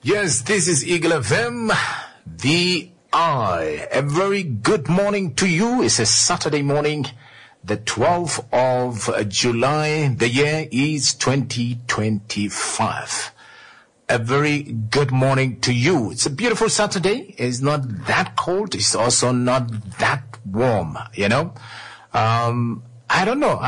Yes, this is Eagle FM, the I. A very good morning to you. It's a Saturday morning, the 12th of July. The year is 2025. A very good morning to you. It's a beautiful Saturday. It's not that cold. It's also not that warm, you know. I don't know.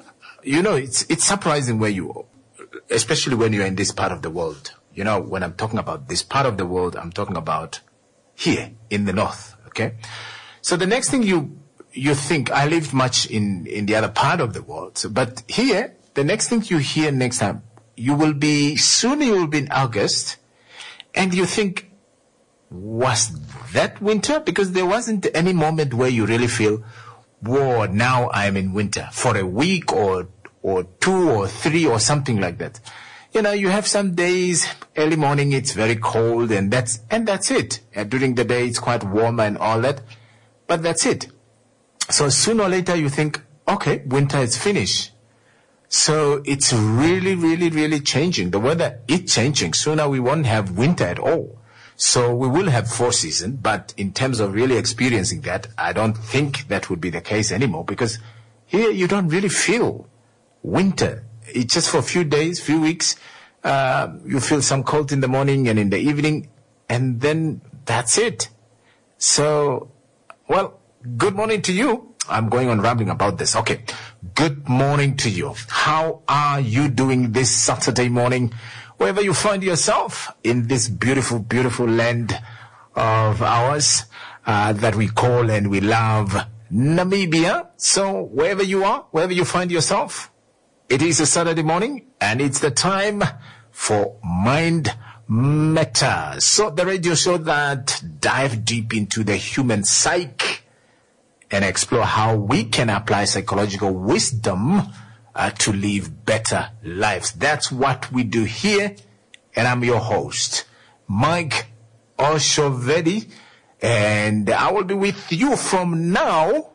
It's surprising where you, especially when you're in this part of the world. You know, when I'm talking about this part of the world, I'm talking about here in the north, okay? So the next thing you think, I lived much in the other part of the world, but here, the next thing you hear next time, soon you will be in August, and you think, was that winter? Because there wasn't any moment where you really feel, whoa, now I'm in winter for a week or 2 or 3 or something like that. You know, you have some days, early morning, it's very cold and that's it. And during the day, it's quite warm and all that, but that's it. So sooner or later, you think, okay, winter is finished. So it's really, really, really changing. The weather is changing. Sooner we won't have winter at all. So we will have 4 seasons, but in terms of really experiencing that, I don't think that would be the case anymore because here you don't really feel winter. It's just for a few days, few weeks. You feel some cold in the morning and in the evening, and then that's it. So, well, good morning to you. I'm going on rambling about this. Okay. Good morning to you. How are you doing this Saturday morning? Wherever you find yourself in this beautiful, beautiful land of ours, that we call and we love Namibia. So wherever you are, wherever you find yourself, it is a Saturday morning, and it's the time for Mind Matters. So the radio show that dive deep into the human psyche and explore how we can apply psychological wisdom to live better lives. That's what we do here, and I'm your host, Mike Oshovedi, and I will be with you from now,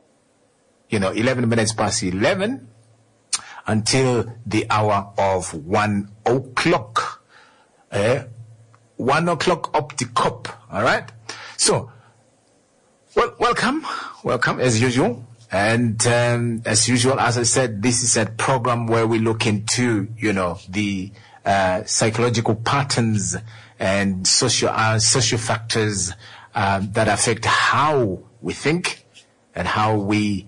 11 minutes past 11, until the hour of 1 o'clock. 1 o'clock up the cup. All right. So, well, welcome as usual. And as usual, as I said, this is a program where we look into, the psychological patterns and social factors that affect how we think and how we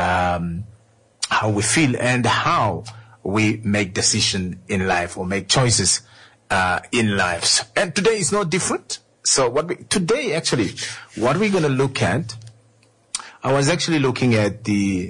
feel and how we make decisions in life or make choices in lives. And today is no different. So what we're going to look at, I was actually looking at the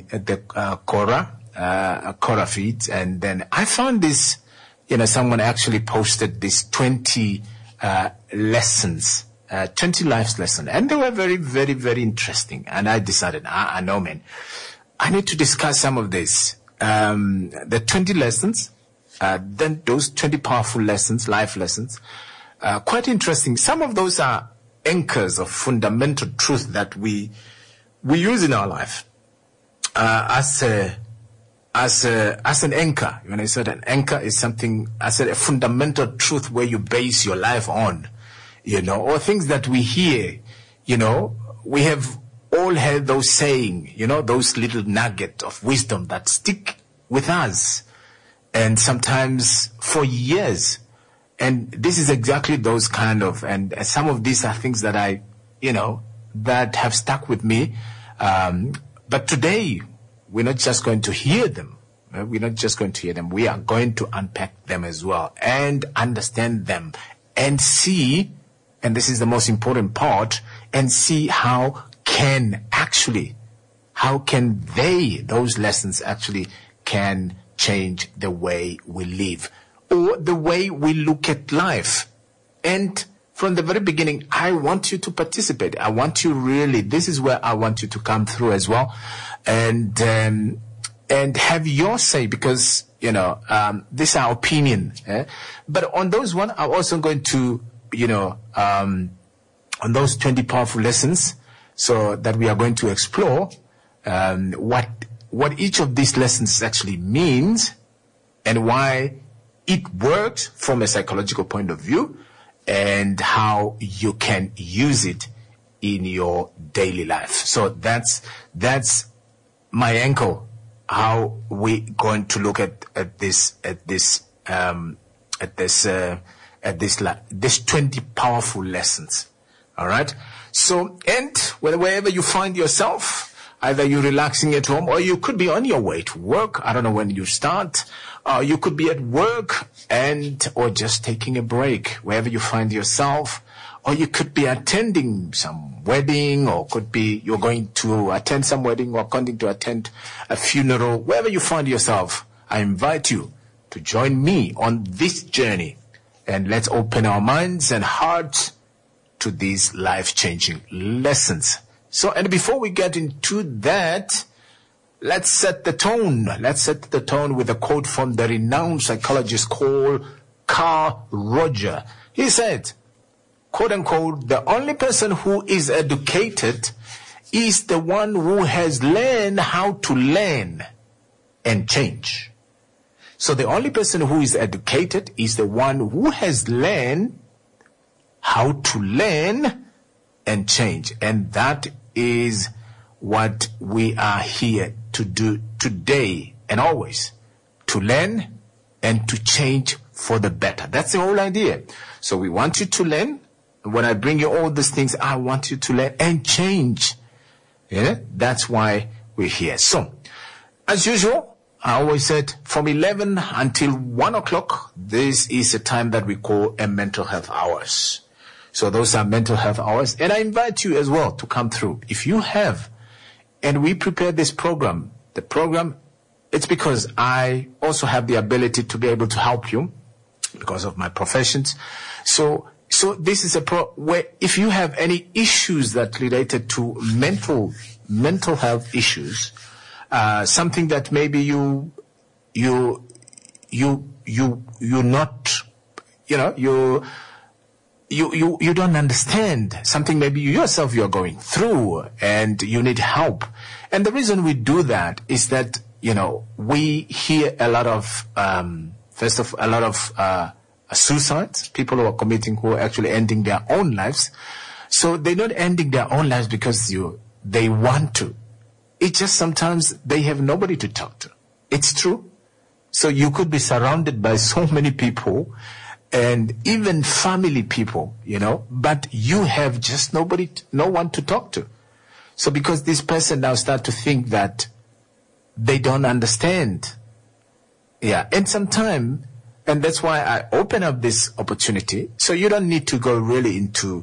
Quora feed, and then I found this, someone actually posted this 20 lessons, 20 life lessons, and they were very, very, very interesting. And I decided, I know, man, I need to discuss some of this. The 20 lessons, then those 20 powerful lessons, life lessons, quite interesting. Some of those are anchors of fundamental truth that we use in our life, as an anchor. When I said an anchor is something, I said a fundamental truth where you base your life on, or things that we hear, we have all heard those saying, those little nugget of wisdom that stick with us, and sometimes for years. And this is exactly those kind of, and some of these are things that that have stuck with me. But today, we're not just going to hear them. We're not just going to hear them. We are going to unpack them as well and understand them and see, and this is the most important part, and see how those lessons actually can change the way we live or the way we look at life. And from the very beginning, I want you to participate. I want you really, this is where I want you to come through as well and have your say, because, this is our opinion. But on those one, I'm also going to, on those 20 powerful lessons, so that we are going to explore what each of these lessons actually means and why it works from a psychological point of view, and how you can use it in your daily life. So that's my angle, how we going to look at this 20 powerful lessons. All right. So, and wherever you find yourself, either you're relaxing at home or you could be on your way to work. I don't know when you start. You could be at work or just taking a break, wherever you find yourself. Or you could be attending some wedding, or could be you're going to attend some wedding or going to attend a funeral. Wherever you find yourself, I invite you to join me on this journey, and let's open our minds and hearts to these life-changing lessons. So, and before we get into that, let's set the tone. Let's set the tone with a quote from the renowned psychologist called Carl Rogers. He said, quote unquote, the only person who is educated is the one who has learned how to learn and change. So the only person who is educated is the one who has learned how to learn and change. And that is what we are here to do today and always, to learn and to change for the better. That's the whole idea. So we want you to learn. When I bring you all these things, I want you to learn and change. Yeah? That's why we're here. So, as usual, I always said from 11 until 1 o'clock, this is a time that we call a mental health hours. So those are mental health hours. And I invite you as well to come through. If you have, and we prepare this program, it's because I also have the ability to be able to help you because of my professions. So this is where if you have any issues that related to mental health issues, something that maybe you're not, you don't understand, something maybe you yourself you're going through and you need help. And the reason we do that is that, we hear a lot of, suicides, people who are committing, who are actually ending their own lives. So they're not ending their own lives because they want to. It's just sometimes they have nobody to talk to. It's true. So you could be surrounded by so many people and even family people, but you have just no one to talk to. So because this person now start to think that they don't understand. Yeah. And sometimes, and that's why I open up this opportunity. So you don't need to go really into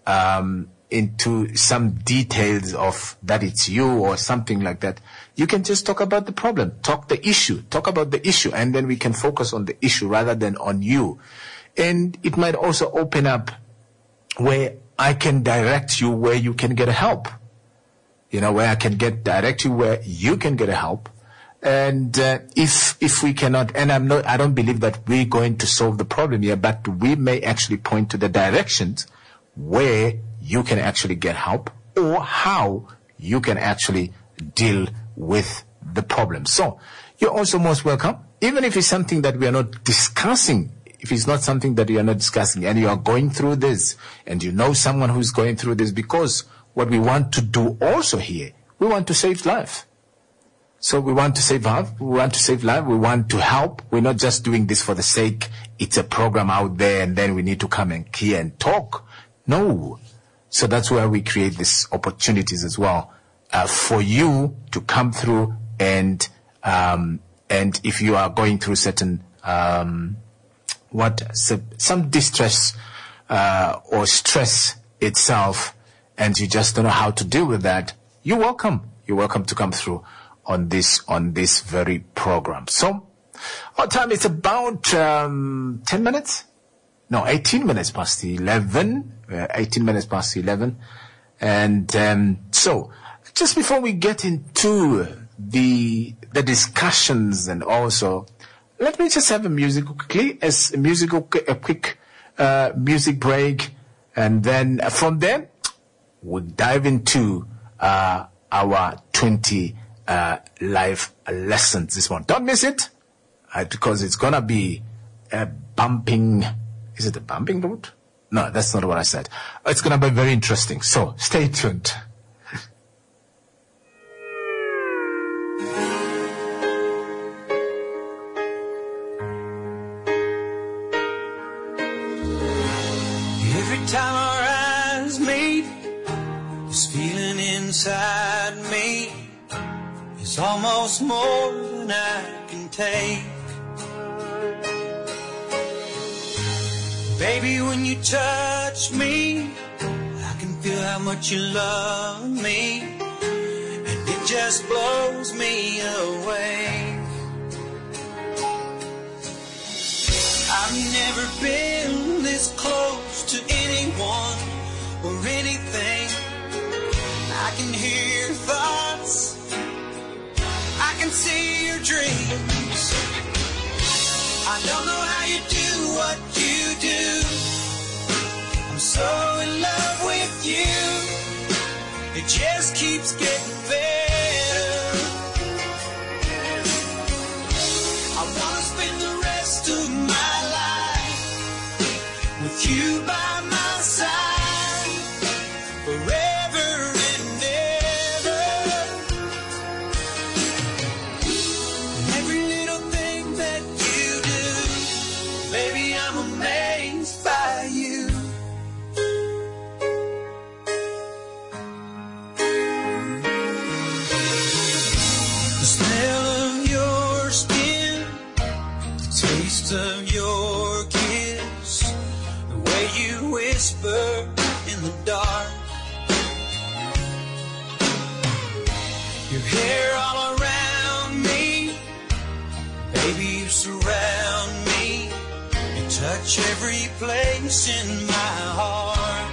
some details of that it's you or something like that. You can just talk about the problem, talk about the issue, and then we can focus on the issue rather than on you. And it might also open up where I can direct you where you can get help. Where I can direct you where you can get help. And if we cannot, and I don't believe that we're going to solve the problem here, but we may actually point to the directions where you can actually get help or how you can actually deal with the problem. So you're also most welcome, even if it's something that we are not discussing. If it's not something that you are not discussing and you are going through this and you know someone who's going through this, because what we want to do also here, we want to save life. So we want to save life. We want to help. We're not just doing this for the sake. It's a program out there and then we need to come and here and talk. No. So that's where we create these opportunities as well, for you to come through and if you are going through certain, some distress, or stress itself, and you just don't know how to deal with that, you're welcome. You're welcome to come through on this very program. So our time is about 10 minutes. No, 18 minutes past 11. 18 minutes past 11. And so just before we get into the discussions, and also let me just have a quick music break, and then from there we'll dive into our 20 life lessons this morning. Don't miss it, because it's gonna be a bumping. Is it a bumping road? No, that's not what I said. It's going to be very interesting. So stay tuned. Every time our eyes meet, this feeling inside me is almost more than I can take. Baby, when you touch me, I can feel how much you love me, and it just blows me away. I've never been this close to anyone or anything. I can hear your thoughts, I can see your dreams. I don't know how you do what you do. I'm so in love with you. It just keeps getting better. I wanna spend the rest of my life with you by my side, forever and ever. And every little thing that you do, baby, I'm amazed by you. The smell of your skin, the taste of your kiss, the way you whisper in the dark, your hair all around me, baby, you surround me, you touch every place in my heart.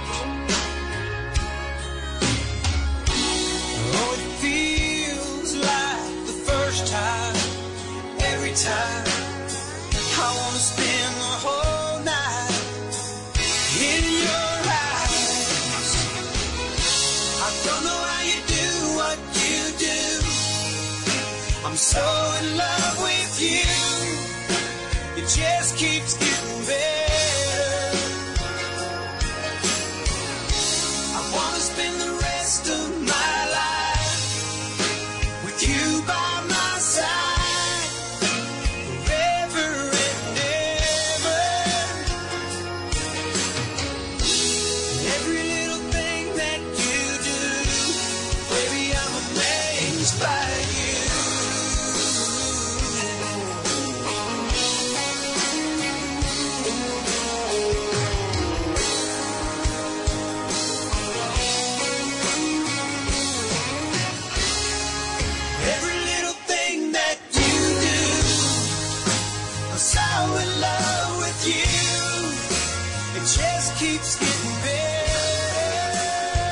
Oh, it feels like the first time, every time. I wanna spend the whole night in your eyes. I don't know how you do what you do. I'm so in love with you. It just keeps getting better. I wanna spend the rest of my life with you by my side, forever and ever. Every little thing that you do, baby, I'm amazed by you. Every little thing that you do, I'm so in love with you. It just keeps getting better.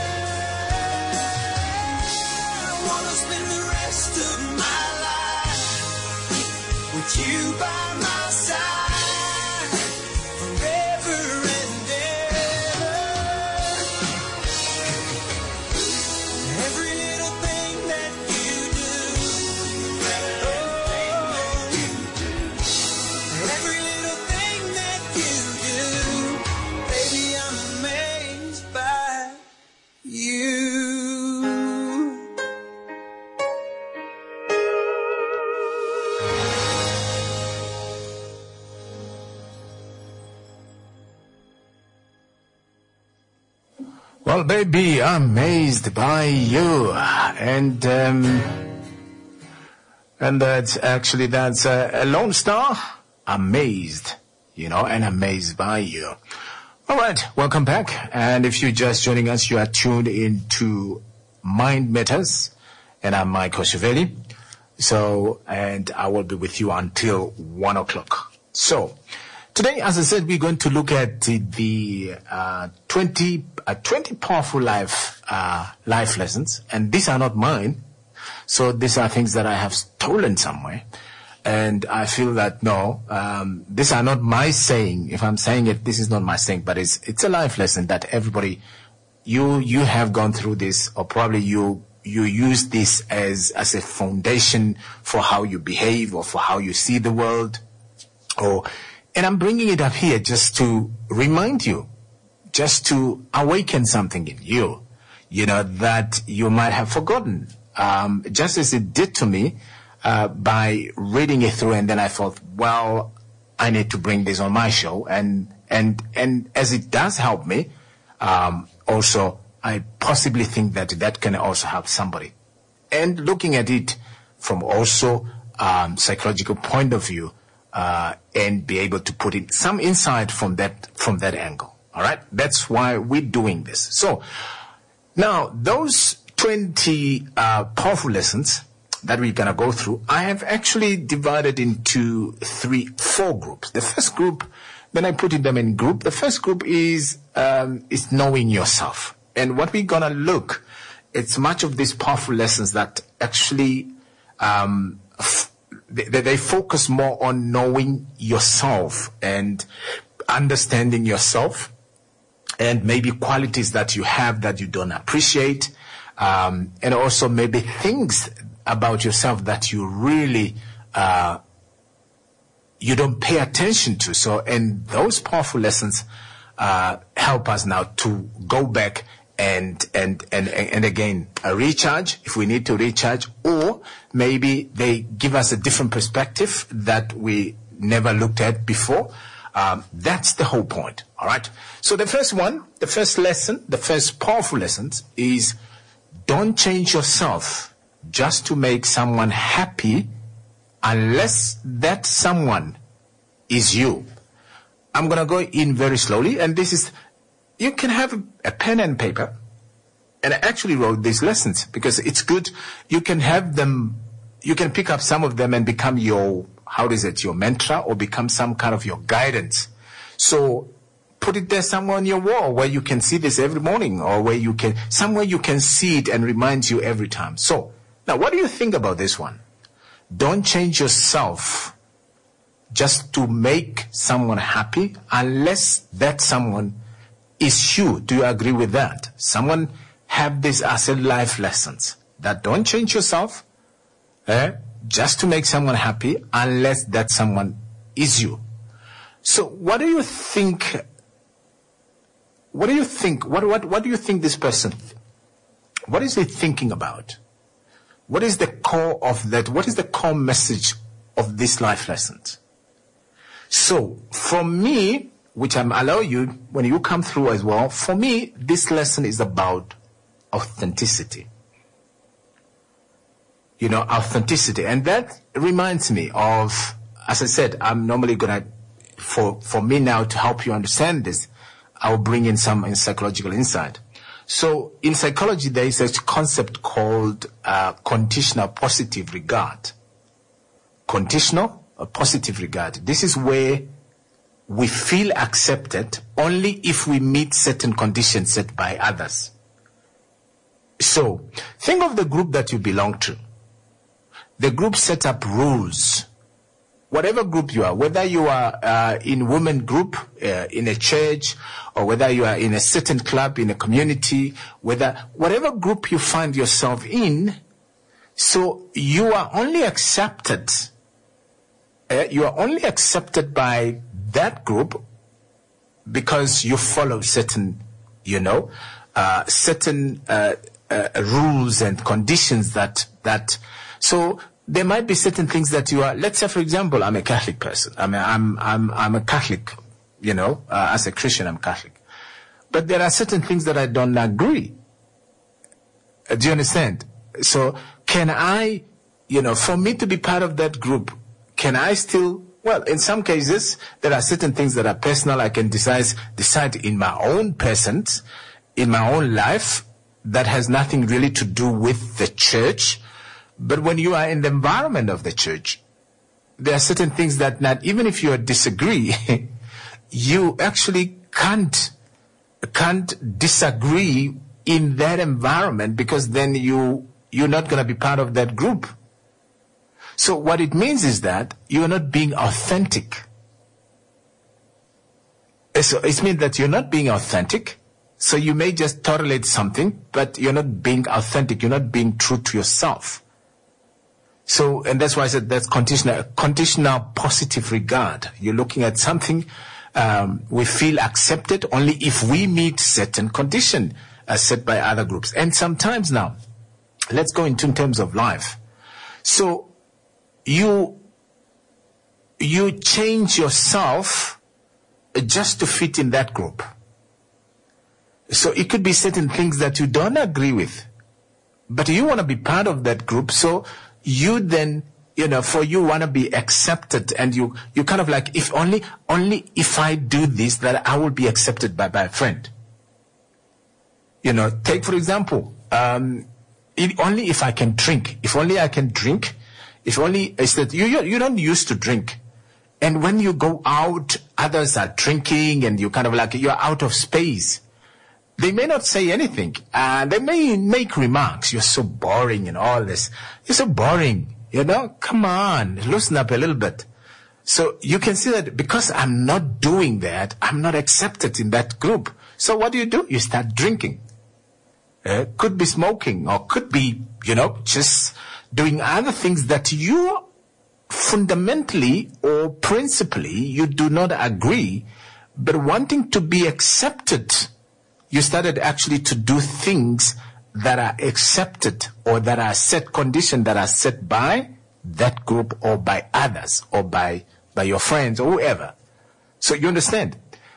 I wanna spend the rest of my life with you by my side, forever and ever. Every little thing that you do, every little thing that you do, baby, I'm amazed by you. Well, baby, amazed by you. And that's a Lone Star, amazed, and amazed by you. All right, welcome back. And if you're just joining us, you are tuned into Mind Matters, and I'm Michael Shiveli. So, and I will be with you until 1 o'clock. So, today, as I said, we're going to look at the 20 powerful life lessons, and these are not mine. So these are things that I have stolen somewhere, and I feel that these are not my saying. If I'm saying it, this is not my saying, but it's a life lesson that everybody, you have gone through this, or probably you use this as a foundation for how you behave or for how you see the world, and I'm bringing it up here just to remind you just to awaken something in you, that you might have forgotten. Just as it did to me, by reading it through, and then I thought, well, I need to bring this on my show, and as it does help me, also I possibly think that can also help somebody. And looking at it from also psychological point of view, and be able to put in some insight from that angle. All right, that's why we're doing this. So now those 20 powerful lessons that we're gonna go through, I have actually divided into 4 groups. The first group, then I put them in group. The first group is knowing yourself, and what we're gonna look. It's much of these powerful lessons that actually they focus more on knowing yourself and understanding yourself, and maybe qualities that you have that you don't appreciate, and also maybe things about yourself that you really you don't pay attention to. So, and those powerful lessons help us now to go back and again recharge if we need to recharge, or maybe they give us a different perspective that we never looked at before. That's the whole point. All right. So the first lesson, the first powerful lesson is don't change yourself just to make someone happy unless that someone is you. I'm going to go in very slowly, and this is, you can have a pen and paper, and I actually wrote these lessons because it's good. You can have them, you can pick up some of them and become your mantra, or become some kind of your guidance. So put it there somewhere on your wall where you can see this every morning, or somewhere you can see it and reminds you every time. So now, what do you think about this one? Don't change yourself just to make someone happy unless that someone is you. Do you agree with that? Someone have this as a life lessons that don't change yourself just to make someone happy unless that someone is you. So what do you think? What do you think? What do you think this person? What is he thinking about? What is the core of that? What is the core message of this life lessons? So for me, which I'm allow you when you come through as well, for me, this lesson is about authenticity. Authenticity. And that reminds me of, as I said, I'm normally going to, for me now to help you understand this, I'll bring in some psychological insight. So in psychology, there is a concept called conditional positive regard. Conditional or positive regard. This is where we feel accepted only if we meet certain conditions set by others. So think of the group that you belong to. The group set up rules. Whatever group you are, whether you are in women group, in a church, or whether you are in a certain club, in a community, whatever group you find yourself in, so you are only accepted. You are only accepted by that group because you follow certain, rules and conditions that. So there might be certain things that you are. Let's say, for example, I'm a Catholic person. I'm a Catholic. As a Christian, I'm Catholic. But there are certain things that I don't agree. Do you understand? So can I, for me to be part of that group, can I still? Well, in some cases, there are certain things that are personal. I can decide in my own persons, in my own life, that has nothing really to do with the church. But when you are in the environment of the church, there are certain things that not even if you disagree, you actually can't disagree in that environment, because then you're not going to be part of that group. So what it means is that you are not being authentic. So it means that you're not being authentic. So you may just tolerate something, but you're not being authentic. You're not being true to yourself. So, and that's why I said that's conditional positive regard. You're looking at something We feel accepted only if we meet certain conditions set by other groups. And sometimes now, let's go into in terms of life. So you change yourself just to fit in that group. So it could be certain things that you don't agree with, but you want to be part of that group. So you then, for you want to be accepted, and you kind of like, if only if I do this, that I will be accepted by a friend. Take for example, only if I can drink. If only I can drink. If only it's that you don't used to drink. And when you go out, others are drinking, and you kind of like, you're out of space. They may not say anything. They may make remarks. You're so boring and all this. You're so boring. Come on, loosen up a little bit. So you can see that because I'm not doing that, I'm not accepted in that group. So what do? You start drinking. Could be smoking, or could be, just doing other things that you fundamentally or principally you do not agree, but wanting to be accepted, you started actually to do things that are accepted, or that are set conditions that are set by that group, or by others, or by your friends, or whoever. So you understand?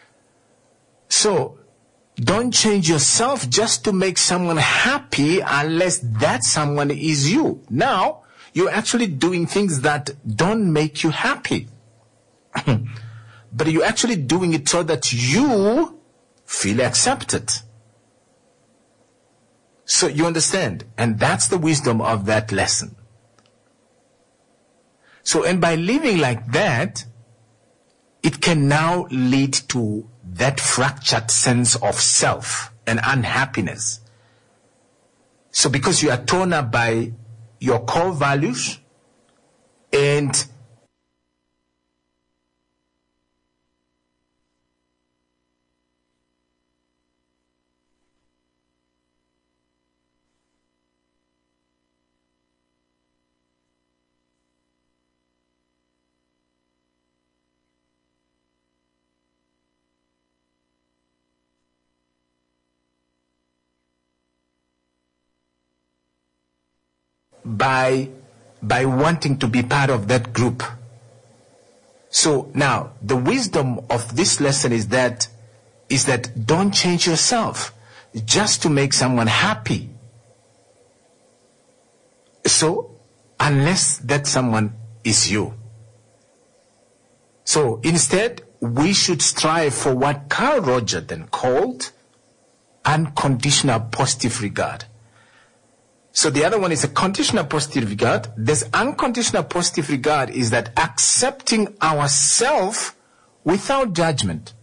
So don't change yourself just to make someone happy unless that someone is you. Now, you're actually doing things that don't make you happy. But you're actually doing it so that you feel accepted. So you understand? And that's the wisdom of that lesson. So, and by living like that, it can now lead to that fractured sense of self and unhappiness. So because you are torn up by your core values, and by wanting to be part of that group. So now the wisdom of this lesson is that don't change yourself just to make someone happy. So unless that someone is you. So instead, we should strive for what Carl Roger then called unconditional positive regard. So the other one is a conditional positive regard. This unconditional positive regard is that accepting ourselves without judgment.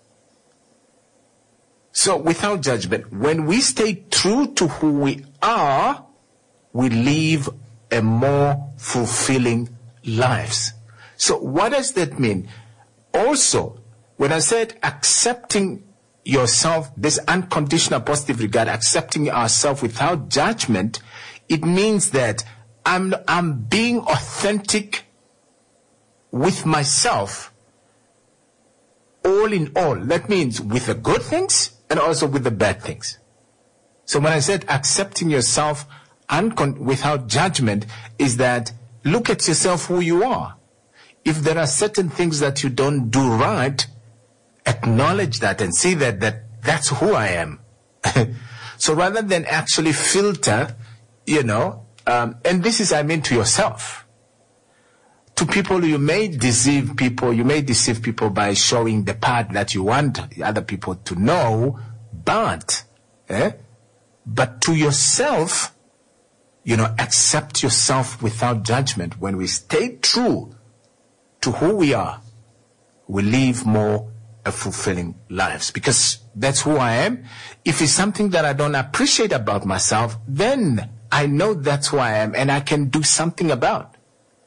So without judgment, when we stay true to who we are, we live a more fulfilling lives. So what does that mean? Also, when I said accepting yourself, this unconditional positive regard, accepting ourselves without judgment, it means that I'm being authentic with myself, all in all. That means with the good things and also with the bad things. So when I said accepting yourself without judgment, is that look at yourself who you are. If there are certain things that you don't do right, acknowledge that and see that's who I am. So rather than actually filter, and this is, I mean, to yourself. To people, you may deceive people by showing the part that you want other people to know, but to yourself, accept yourself without judgment. When we stay true to who we are, we live more fulfilling lives, because that's who I am. If it's something that I don't appreciate about myself, then I know that's who I am and I can do something about.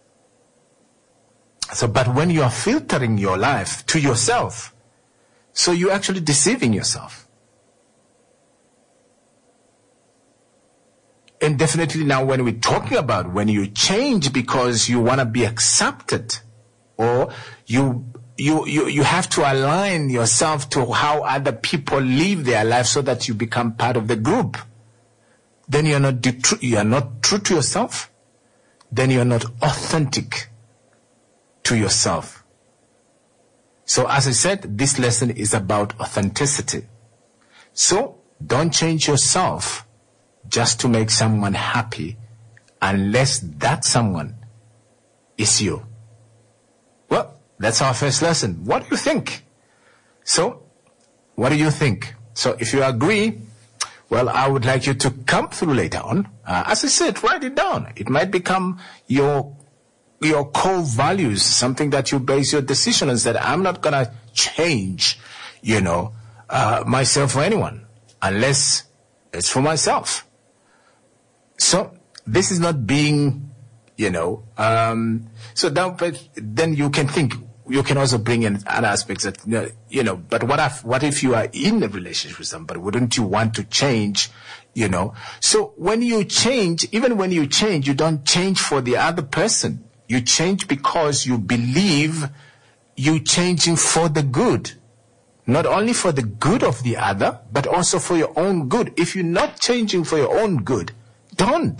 So, but when you are filtering your life to yourself, so you're actually deceiving yourself. And definitely now when we're talking about when you change because you want to be accepted, or you you have to align yourself to how other people live their life so that you become part of the group. Then you are not true to yourself. Then you are not authentic to yourself. So as I said, this lesson is about authenticity. So don't change yourself just to make someone happy unless that someone is you. Well, that's our first lesson. What do you think? So, what do you think? So if you agree, well, I would like you to come through later on. As I said, write it down. It might become your core values, something that you base your decision on. That I'm not going to change, myself for anyone unless it's for myself. So this is not being, so then you can think, you can also bring in other aspects that, but what if you are in a relationship with somebody? Wouldn't you want to change, So when you change, even when you change, you don't change for the other person. You change because you believe you changing for the good. Not only for the good of the other, but also for your own good. If you're not changing for your own good, don't.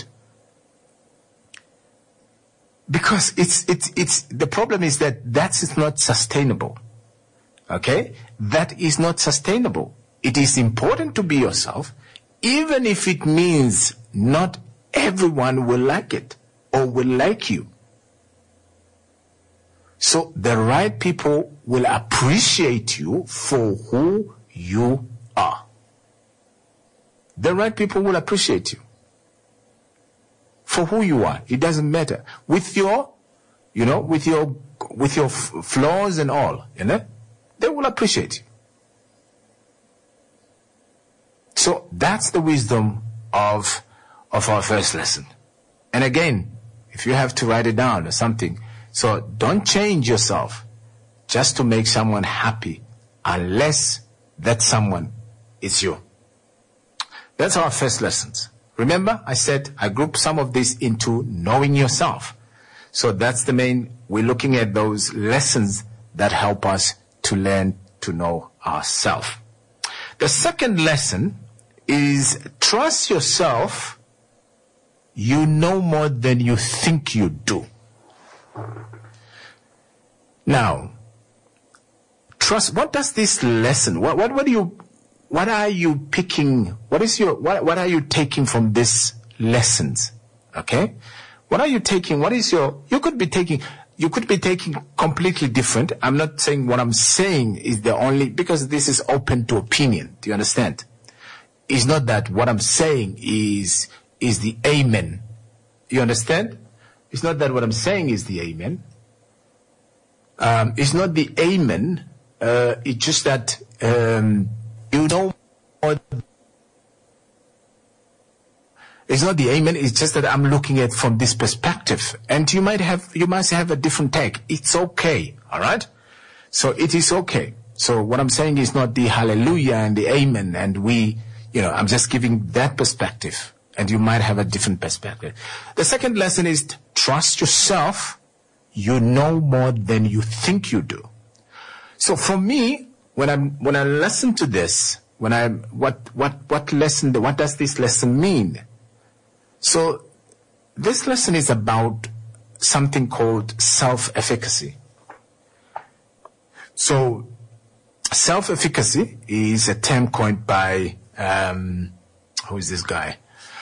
Because it's the problem is that is not sustainable. Okay? That is not sustainable. It is important to be yourself, even if it means not everyone will like it or will like you. So the right people will appreciate you for who you are. The right people will appreciate you for who you are. It doesn't matter. With your flaws and all, they will appreciate you. So that's the wisdom of our first lesson. And again, if you have to write it down or something, so don't change yourself just to make someone happy unless that someone is you. That's our first lessons. Remember, I said I group some of this into knowing yourself. So that's the main, we're looking at those lessons that help us to learn to know ourselves. The second lesson is trust yourself. You know more than you think you do. Now, trust, what does this lesson, what are you picking, what are you taking from these lessons? Okay? What are you taking, you could be taking completely different. I'm not saying what I'm saying is the only, because this is open to opinion. Do you understand? It's not that what I'm saying is the amen. You understand? It's not that what I'm saying is the amen. It's not the amen. It's just that, you know more. It's not the amen. It's just that I'm looking at from this perspective. And you must have a different take. It's okay. All right. So it is okay. So what I'm saying is not the hallelujah and the amen. And I'm just giving that perspective. And you might have a different perspective. The second lesson is trust yourself. You know more than you think you do. So for me, when I listen to this, what does this lesson mean? So this lesson is about something called self-efficacy. So self-efficacy is a term coined by, who is this guy?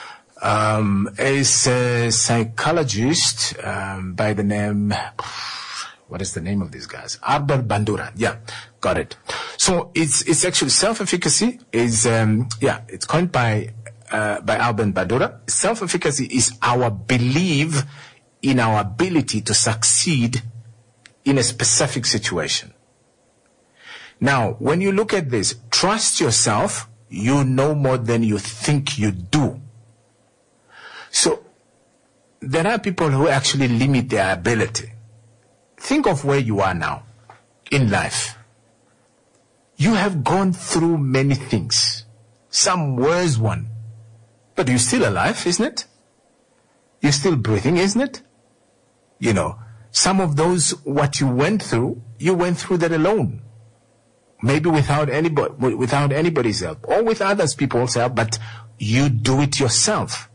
Is a psychologist by the name, what is the name of these guys? Albert Bandura. Yeah, got it. So it's actually self-efficacy is it's coined by Albert Bandura. Self-efficacy is our belief in our ability to succeed in a specific situation. Now, when you look at this, trust yourself. You know more than you think you do. So, there are people who actually limit their ability. Think of where you are now in life. You have gone through many things. Some worse one. But you're still alive, isn't it? You're still breathing, isn't it? some of those, what you went through that alone. Maybe without anybody's help, or with others people's help, but you do it yourself.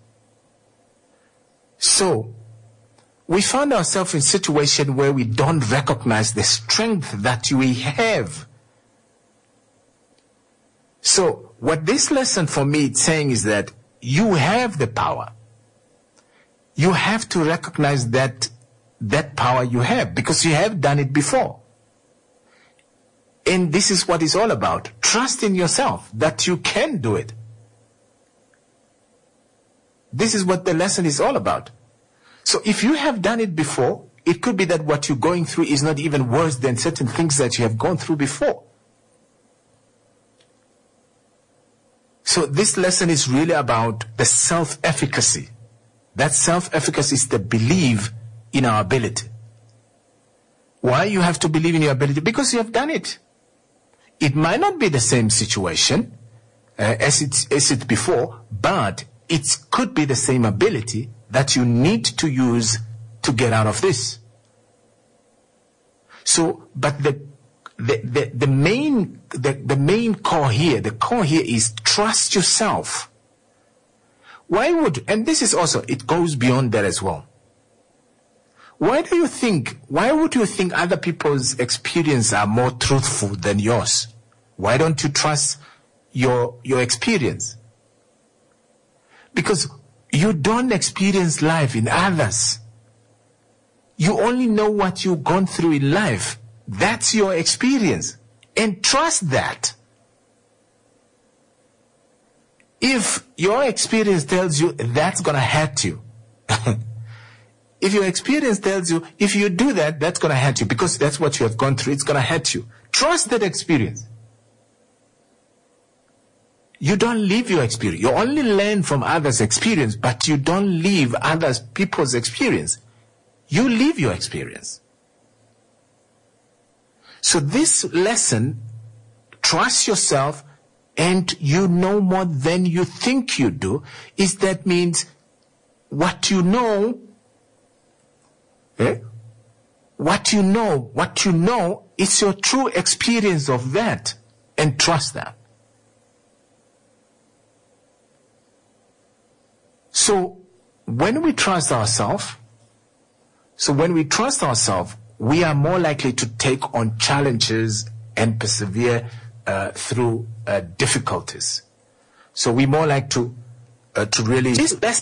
So, we found ourselves in a situation where we don't recognize the strength that we have. So, what this lesson for me is saying is that you have the power. You have to recognize that power you have, because you have done it before. And this is what it's all about. Trust in yourself that you can do it. This is what the lesson is all about. So if you have done it before, it could be that what you're going through is not even worse than certain things that you have gone through before. So this lesson is really about the self-efficacy. That self-efficacy is the belief in our ability. Why you have to believe in your ability? Because you have done it. It might not be the same situation as it before, but it could be the same ability that you need to use to get out of this. So, but the main core here, is trust yourself. And this is also, it goes beyond that as well. Why would you think other people's experience are more truthful than yours? Why don't you trust your experience? Because you don't experience life in others. You only know what you've gone through in life. That's your experience. And trust that. If your experience tells you that's going to hurt you, if your experience tells you if you do that, that's going to hurt you because that's what you have gone through, it's going to hurt you. Trust that experience. You don't live your experience. You only learn from others' experience, but you don't live other people's experience. You live your experience. So this lesson, trust yourself, and you know more than you think you do, is that means what you know, what you know is your true experience of that, and trust that. So when we trust ourselves, we are more likely to take on challenges and persevere through difficulties. So we're more like to really.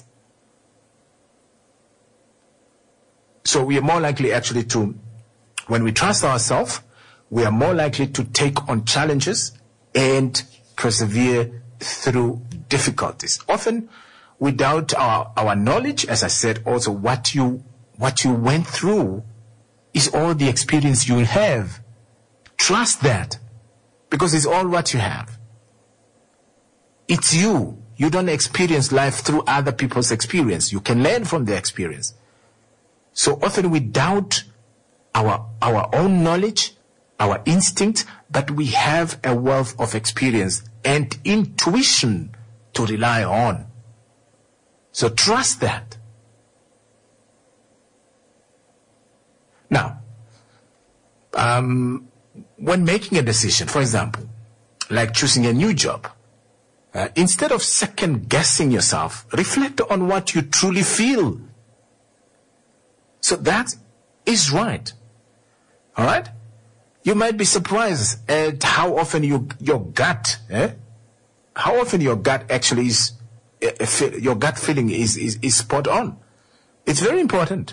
So we are more likely actually to, when we trust ourselves, we are more likely to take on challenges and persevere through difficulties. Often, without our knowledge, as I said, also what you went through is all the experience you have. Trust that, because it's all what you have. It's you. You don't experience life through other people's experience. You can learn from their experience. So often we doubt our own knowledge, our instinct, but we have a wealth of experience and intuition to rely on. So trust that. Now, when making a decision, for example, like choosing a new job, instead of second guessing yourself, reflect on what you truly feel. So that is right. All right? You might be surprised at how often your gut actually is, your gut feeling is spot on. It's very important.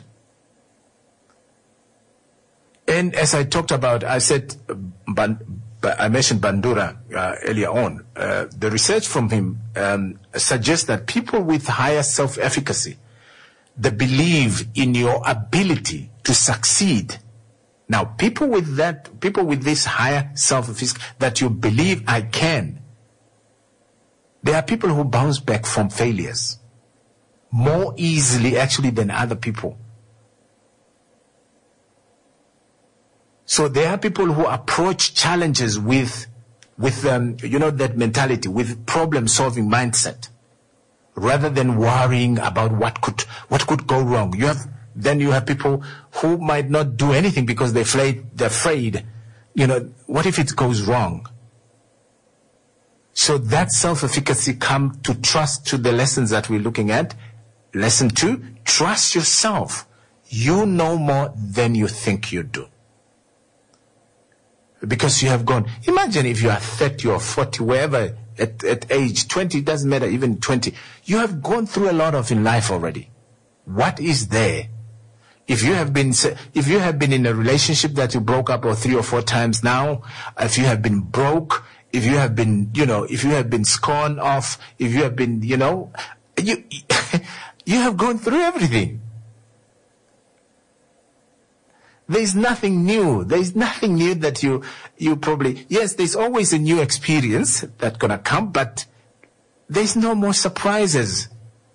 And as I talked about, I mentioned Bandura earlier on. The research from him suggests that people with higher self-efficacy, they believe in your ability to succeed. Now, people with this higher self-efficacy, that you believe I can, there are people who bounce back from failures more easily actually than other people. So there are people who approach challenges with that mentality, with problem-solving mindset, rather than worrying about what could go wrong. Then you have people who might not do anything because they're afraid, what if it goes wrong? So that self-efficacy comes to trust to the lessons that we're looking at. Lesson 2, trust yourself. You know more than you think you do. Because you have gone. Imagine if you are 30 or 40, wherever, at age 20, it doesn't matter, even 20. You have gone through a lot of in life already. What is there? If you have been in a relationship that you broke up or 3 or 4 times now, if you have been broke, if you have been, if you have been scorned off, if you have been, you have gone through everything. There's nothing new. There's nothing new that you probably, yes, there's always a new experience that's gonna come, but there's no more surprises.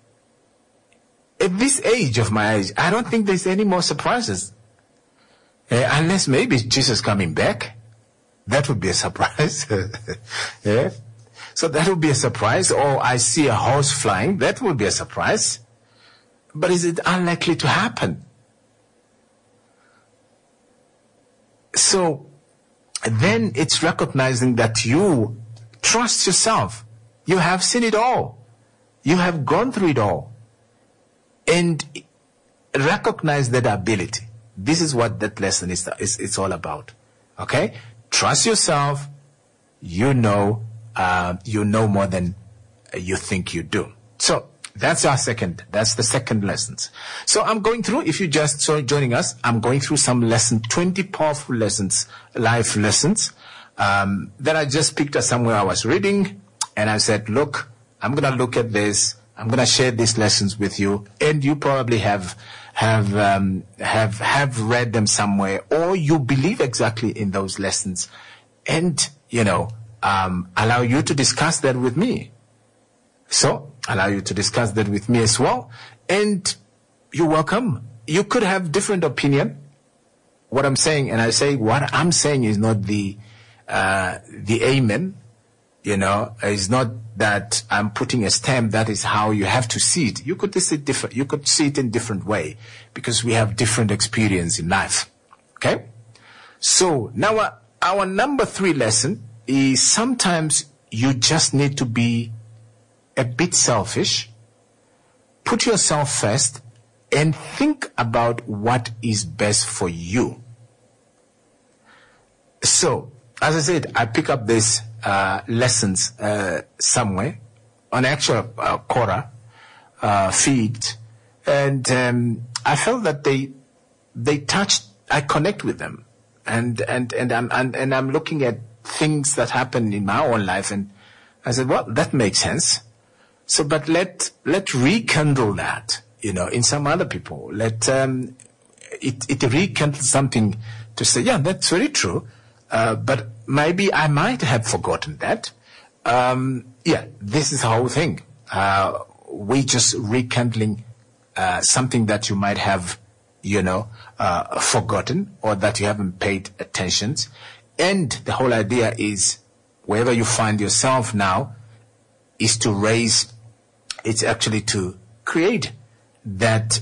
At this age of my age, I don't think there's any more surprises. Unless maybe Jesus coming back. That would be a surprise. Yeah. So that would be a surprise. Or I see a horse flying. That would be a surprise. But is it unlikely to happen? So then it's recognizing that you trust yourself. You have seen it all. You have gone through it all. And recognize that ability. This is what that lesson is all about. Okay? Trust yourself. You know more than you think you do. So that's the second lesson. So I'm going through, if you just joining us, I'm going through some 20 powerful lessons, life lessons, that I just picked up somewhere I was reading, and I said, look, I'm going to look at this. I'm going to share these lessons with you, and you probably have read them somewhere, or you believe exactly in those lessons, and allow you to discuss that with me. So allow you to discuss that with me as well, and you're welcome. You could have different opinion. What I'm saying, and I say what I'm saying is not the amen. It's not that I'm putting a stamp. That is how you have to see it. You could see it different. You could see it in different way because we have different experience in life. Okay. So now our number 3 lesson is sometimes you just need to be a bit selfish. Put yourself first and think about what is best for you. So, as I said, I pick up these lessons somewhere on actual Quora feed, and I felt that they touched. I connect with them, and I'm looking at things that happen in my own life, and I said, well, that makes sense. So, but let rekindle that, in some other people. Let it rekindle something to say, yeah, that's very true. But maybe I might have forgotten that. This is the whole thing. We just rekindling something that you might have, forgotten or that you haven't paid attention. And the whole idea is, wherever you find yourself now, is to raise. It's actually to create that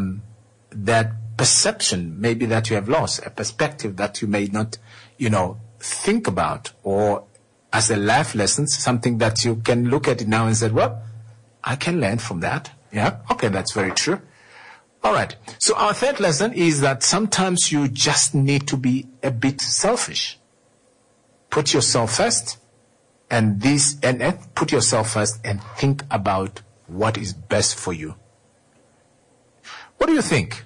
perception, maybe that you have lost, a perspective that you may not, think about, or as a life lesson, something that you can look at it now and say, well, I can learn from that. Yeah. Okay. That's very true. All right. So our third lesson is that sometimes you just need to be a bit selfish. Put yourself first and put yourself first and think about what is best for you. What do you think?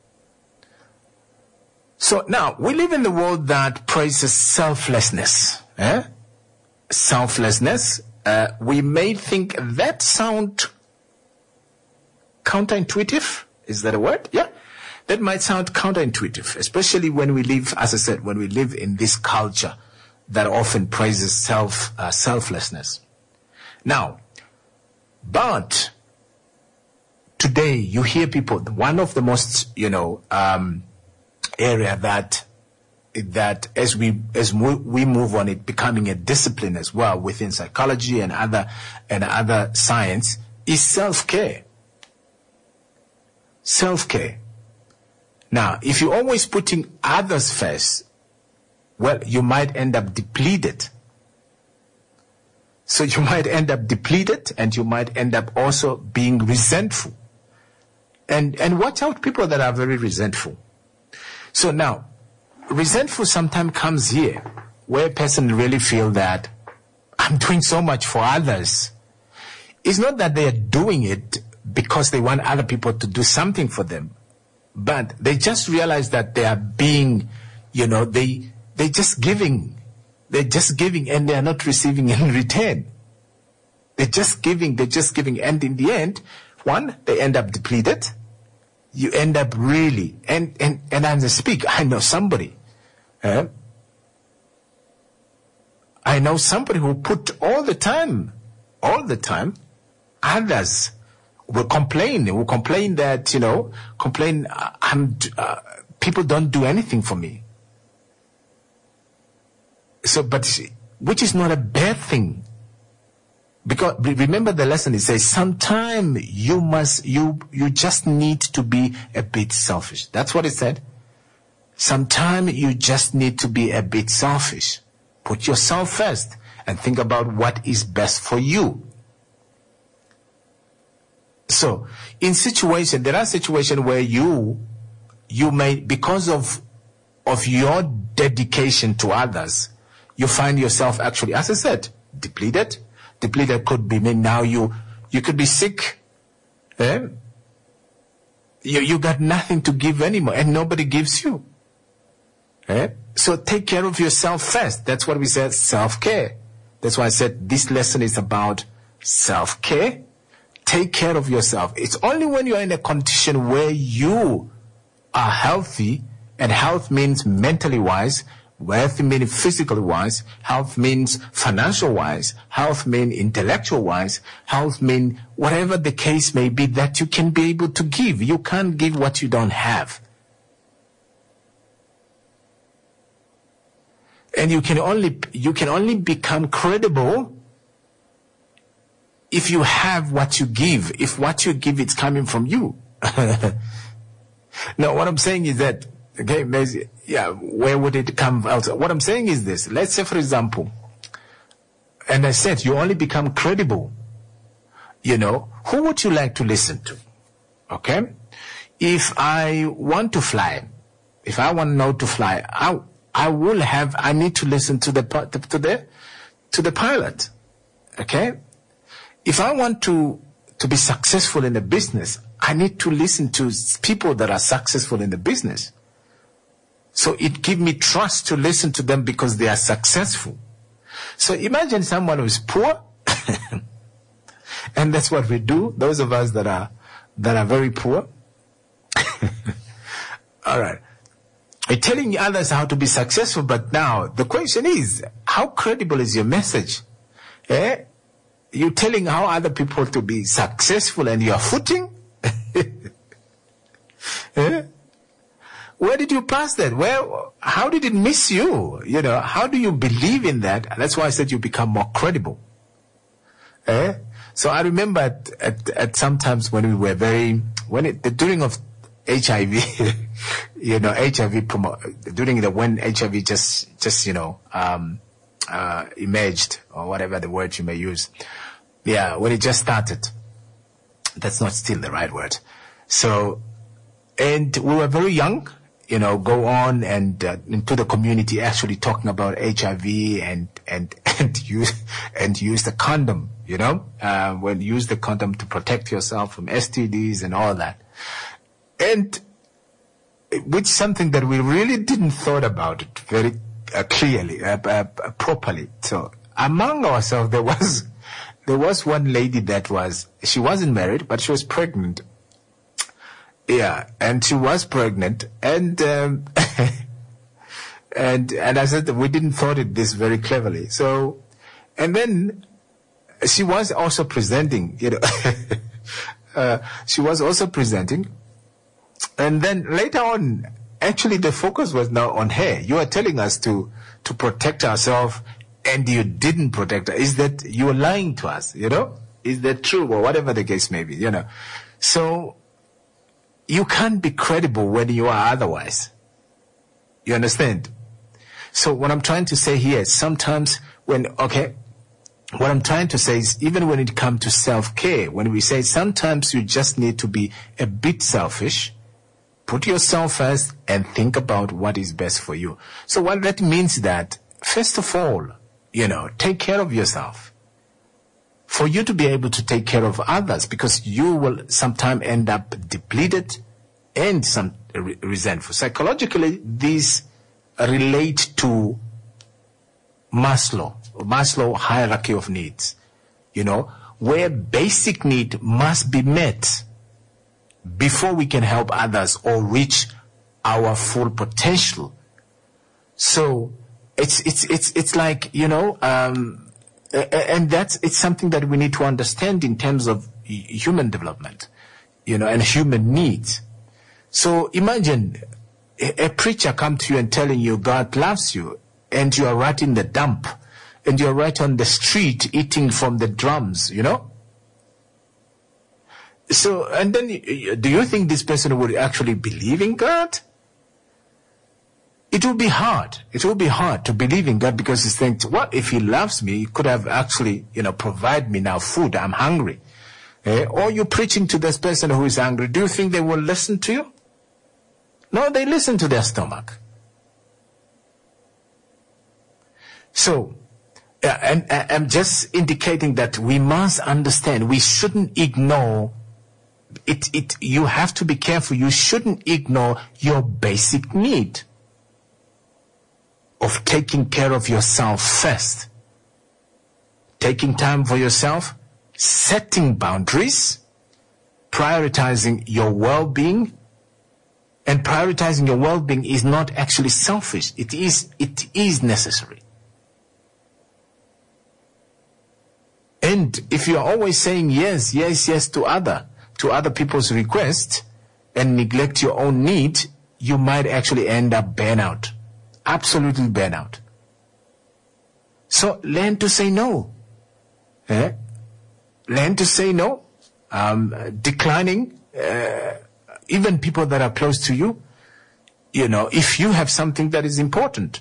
So now, we live in the world that praises selflessness. Selflessness. We may think that sound counterintuitive. Is that a word? Yeah. That might sound counterintuitive, especially when we live, as I said, when we live in this culture that often praises selflessness. Now, but today you hear people, one of the most, area that as we move on it becoming a discipline as well within psychology and other science is self-care. Self-care. Now, if you're always putting others first, well, you might end up depleted. So you might end up depleted, and you might end up also being resentful. And watch out, people that are very resentful. So now, resentful sometimes comes here, where a person really feel that I'm doing so much for others. It's not that they are doing it because they want other people to do something for them, but they just realize that they are being, they're just giving. They're just giving, and they are not receiving in return. They're just giving. And in the end, one, they end up depleted. You end up really, and as I speak, I know somebody. I know somebody who put all the time, others will complain that, people don't do anything for me. So, but, which is not a bad thing. Because remember the lesson, it says sometimes you just need to be a bit selfish. That's what it said. Sometimes you just need to be a bit selfish. Put yourself first and think about what is best for you. So, there are situations where you may, because of your dedication to others, you find yourself actually, as I said, depleted. Depleted could be mean now you could be sick. You got nothing to give anymore, and nobody gives you. So take care of yourself first. That's what we said, self-care. That's why I said this lesson is about self-care. Take care of yourself. It's only when you're in a condition where you are healthy, and health means mentally wise, wealth means physically wise, health means financial wise, health means intellectual wise, health means whatever the case may be that you can be able to give. You can't give what you don't have. And you can only become credible if you have what you give, if what you give is coming from you. Now, what I'm saying is that, okay, where would it come out? What I'm saying is this. Let's say, for example, and I said, you only become credible. Who would you like to listen to? Okay? If I want to fly, if I want to know to fly, I need to listen to the pilot. Okay? If I want to be successful in a business, I need to listen to people that are successful in the business. So it gives me trust to listen to them because they are successful. So imagine someone who is poor, and that's what we do. Those of us that are very poor. All right. We're telling others how to be successful, but now the question is, how credible is your message? You're telling how other people to be successful, and you're footing? Where did you pass that? How did it miss you? How do you believe in that? That's why I said you become more credible. So I remember at sometimes when we were during of HIV, HIV when HIV just emerged, or whatever the word you may use. Yeah, when it just started. That's not still the right word. So, and we were very young, go on and into the community actually talking about HIV and use the condom, when you use the condom to protect yourself from STDs and all that. And which is something that we really didn't thought about it very clearly, properly. So among ourselves, there was one lady she wasn't married, but she was pregnant. Yeah, and she was pregnant, and and I said that we didn't thought it this very cleverly. So, and then she was also presenting, she was also presenting, and then later on, actually the focus was now on her. You are telling us to protect ourselves, and you didn't protect her. Is that you are lying to us? Is that true, or whatever the case may be? So. you can't be credible when you are otherwise. You understand? So what I'm trying to say here is sometimes what I'm trying to say is even when it comes to self-care, when we say sometimes you just need to be a bit selfish, put yourself first and think about what is best for you. So what that means that, first of all, take care of yourself. For you to be able to take care of others, because you will sometime end up depleted and resentful. Psychologically, these relate to Maslow hierarchy of needs, where basic need must be met before we can help others or reach our full potential. So it's like, and it's something that we need to understand in terms of human development, and human needs. So imagine a preacher come to you and telling you God loves you, and you are right in the dump, and you are right on the street eating from the drums, So, and then do you think this person would actually believe in God? It will be hard. It will be hard to believe in God because he thinks, what if he loves me? He could have actually, provide me now food. I'm hungry. Or you're preaching to this person who is hungry. Do you think they will listen to you? No, they listen to their stomach. So, and I'm just indicating that we must understand, we shouldn't ignore it. You have to be careful. You shouldn't ignore your basic need of taking care of yourself first. Taking time for yourself, setting boundaries, prioritizing your well-being. And prioritizing your well-being is not actually selfish. It is necessary. And if you are always saying yes to other people's requests and neglect your own need, you might actually end up burnout. Absolutely burnout. So learn to say no. Learn to say no. Declining, even people that are close to you, if you have something that is important.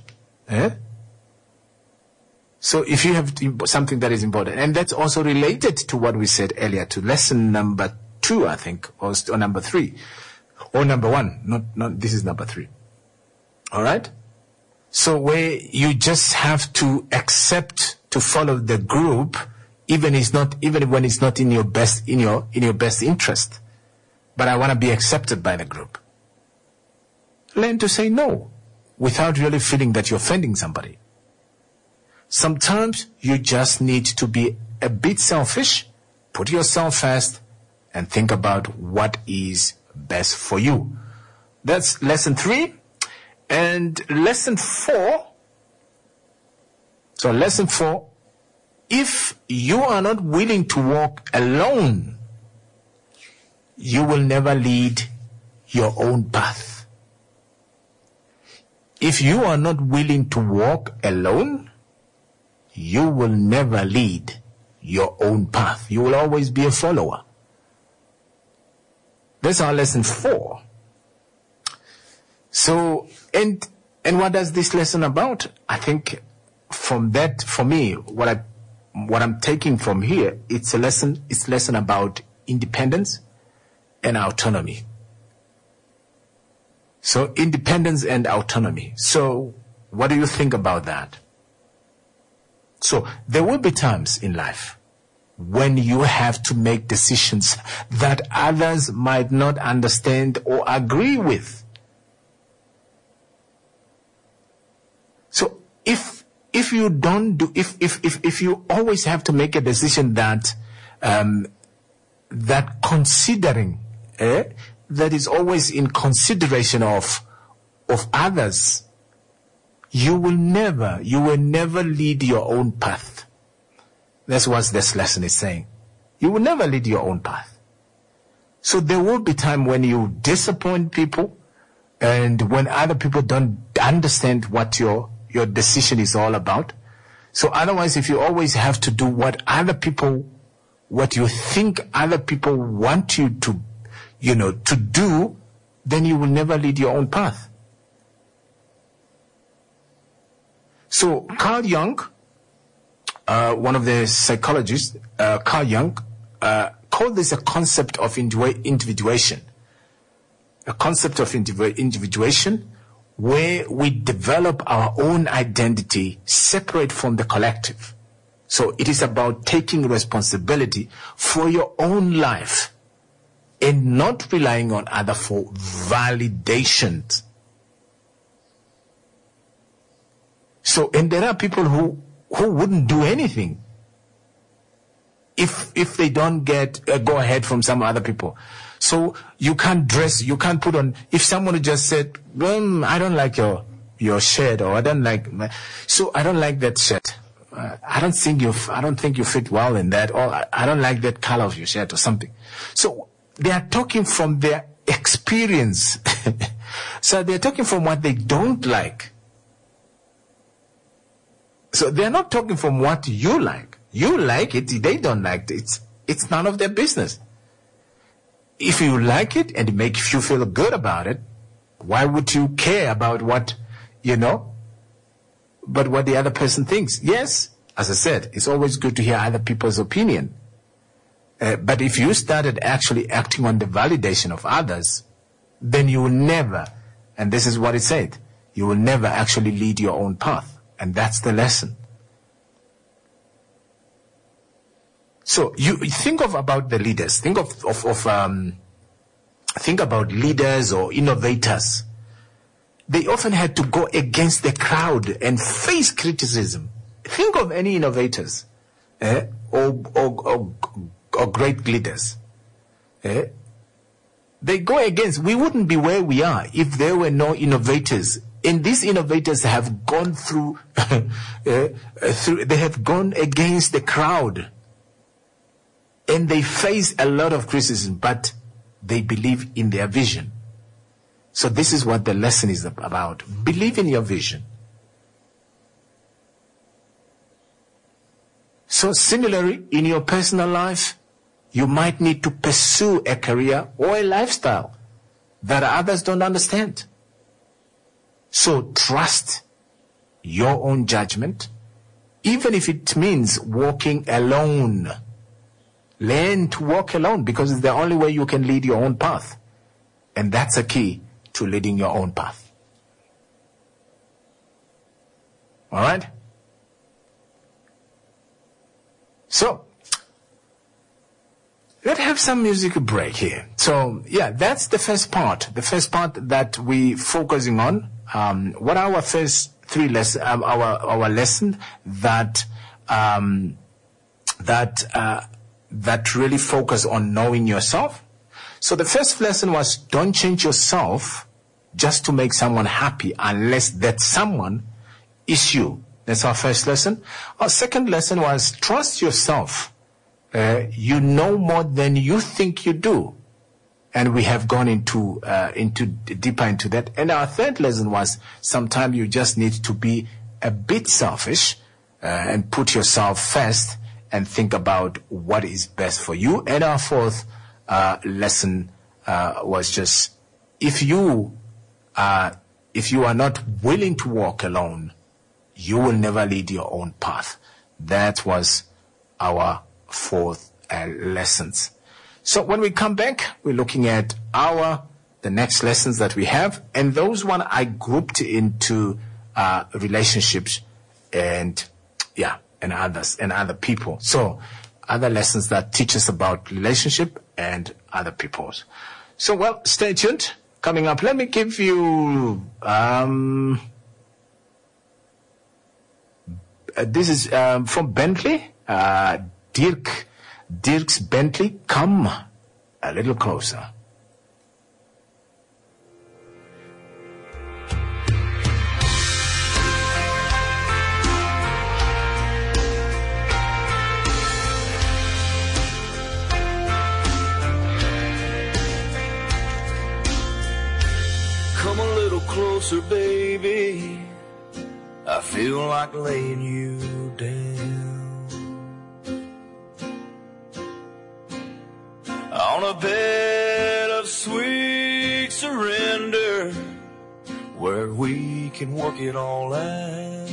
So if you have something that is important, and that's also related to what we said earlier, to lesson number 2, I think, or number 3, or number 1. Not this is number 3. All right. So where you just have to accept to follow the group, even when it's not in your best interest. But I want to be accepted by the group. Learn to say no without really feeling that you're offending somebody. Sometimes you just need to be a bit selfish, put yourself first, and think about what is best for you. That's lesson 3. And lesson 4. So lesson 4, if you are not willing to walk alone, you will never lead your own path. If you are not willing to walk alone, you will never lead your own path. You will always be a follower. That's our lesson 4. So, and what does this lesson about? I think from that, for me, what I'm taking from here, it's lesson about independence and autonomy. So independence and autonomy. So what do you think about that? So there will be times in life when you have to make decisions that others might not understand or agree with. So if you don't do, if you always have to make a decision that considering, that is always in consideration of others, you will never lead your own path. That's what this lesson is saying. You will never lead your own path. So there will be time when you disappoint people, and when other people don't understand what your decision is all about. So otherwise, if you always have to do what you think other people want you to, to do, then you will never lead your own path. So Carl Jung, one of the psychologists, Carl Jung, called this a concept of individuation. A concept of individuation where we develop our own identity separate from the collective. So it is about taking responsibility for your own life and not relying on others for validation. So, and there are people who wouldn't do anything if they don't get a go ahead from some other people. So you can't dress, you can't put on, if someone just said, I don't like your shirt, or I don't like that shirt. I don't think you fit well in that, or I don't like that color of your shirt or something. So they are talking from their experience. So they're talking from what they don't like. So they're not talking from what you like. You like it, they don't like it. It's none of their business. If you like it and it makes you feel good about it, why would you care about what the other person thinks? Yes, as I said, it's always good to hear other people's opinion. But if you started actually acting on the validation of others, then you will never, and this is what it said, you will never actually lead your own path. And that's the lesson. So you think about the leaders. Think about leaders or innovators. They often had to go against the crowd and face criticism. Think of any innovators or great leaders. They go against. We wouldn't be where we are if there were no innovators. And these innovators have gone through. They have gone against the crowd. And they face a lot of criticism, but they believe in their vision. So this is what the lesson is about. Believe in your vision. So similarly, in your personal life, you might need to pursue a career or a lifestyle that others don't understand. So trust your own judgment, even if it means walking alone. Learn to walk alone, because it's the only way you can lead your own path. And that's a key to leading your own path. All right? So, let's have some music break here. So, yeah, that's the first part. The first part that we focusing on. What are our first three lessons? Our lesson that really focus on knowing yourself. So the first lesson was, don't change yourself just to make someone happy unless that someone is you. That's our first lesson. Our second lesson was, trust yourself. You know more than you think you do. And we have gone into deeper into that. And our third lesson was, sometimes you just need to be a bit selfish and put yourself first and think about what is best for you. And our fourth lesson was just, if you are not willing to walk alone, you will never lead your own path. That was our fourth lessons. So when we come back, we're looking at the next lessons that we have, and those one I grouped into relationships and other people. So other lessons that teach us about relationship and other people. So, well, stay tuned. Coming up, let me give you, this is from Bentley, Dirks Bentley. Come a little closer. Come a little closer, baby. I feel like laying you down on a bed of sweet surrender where we can work it all out.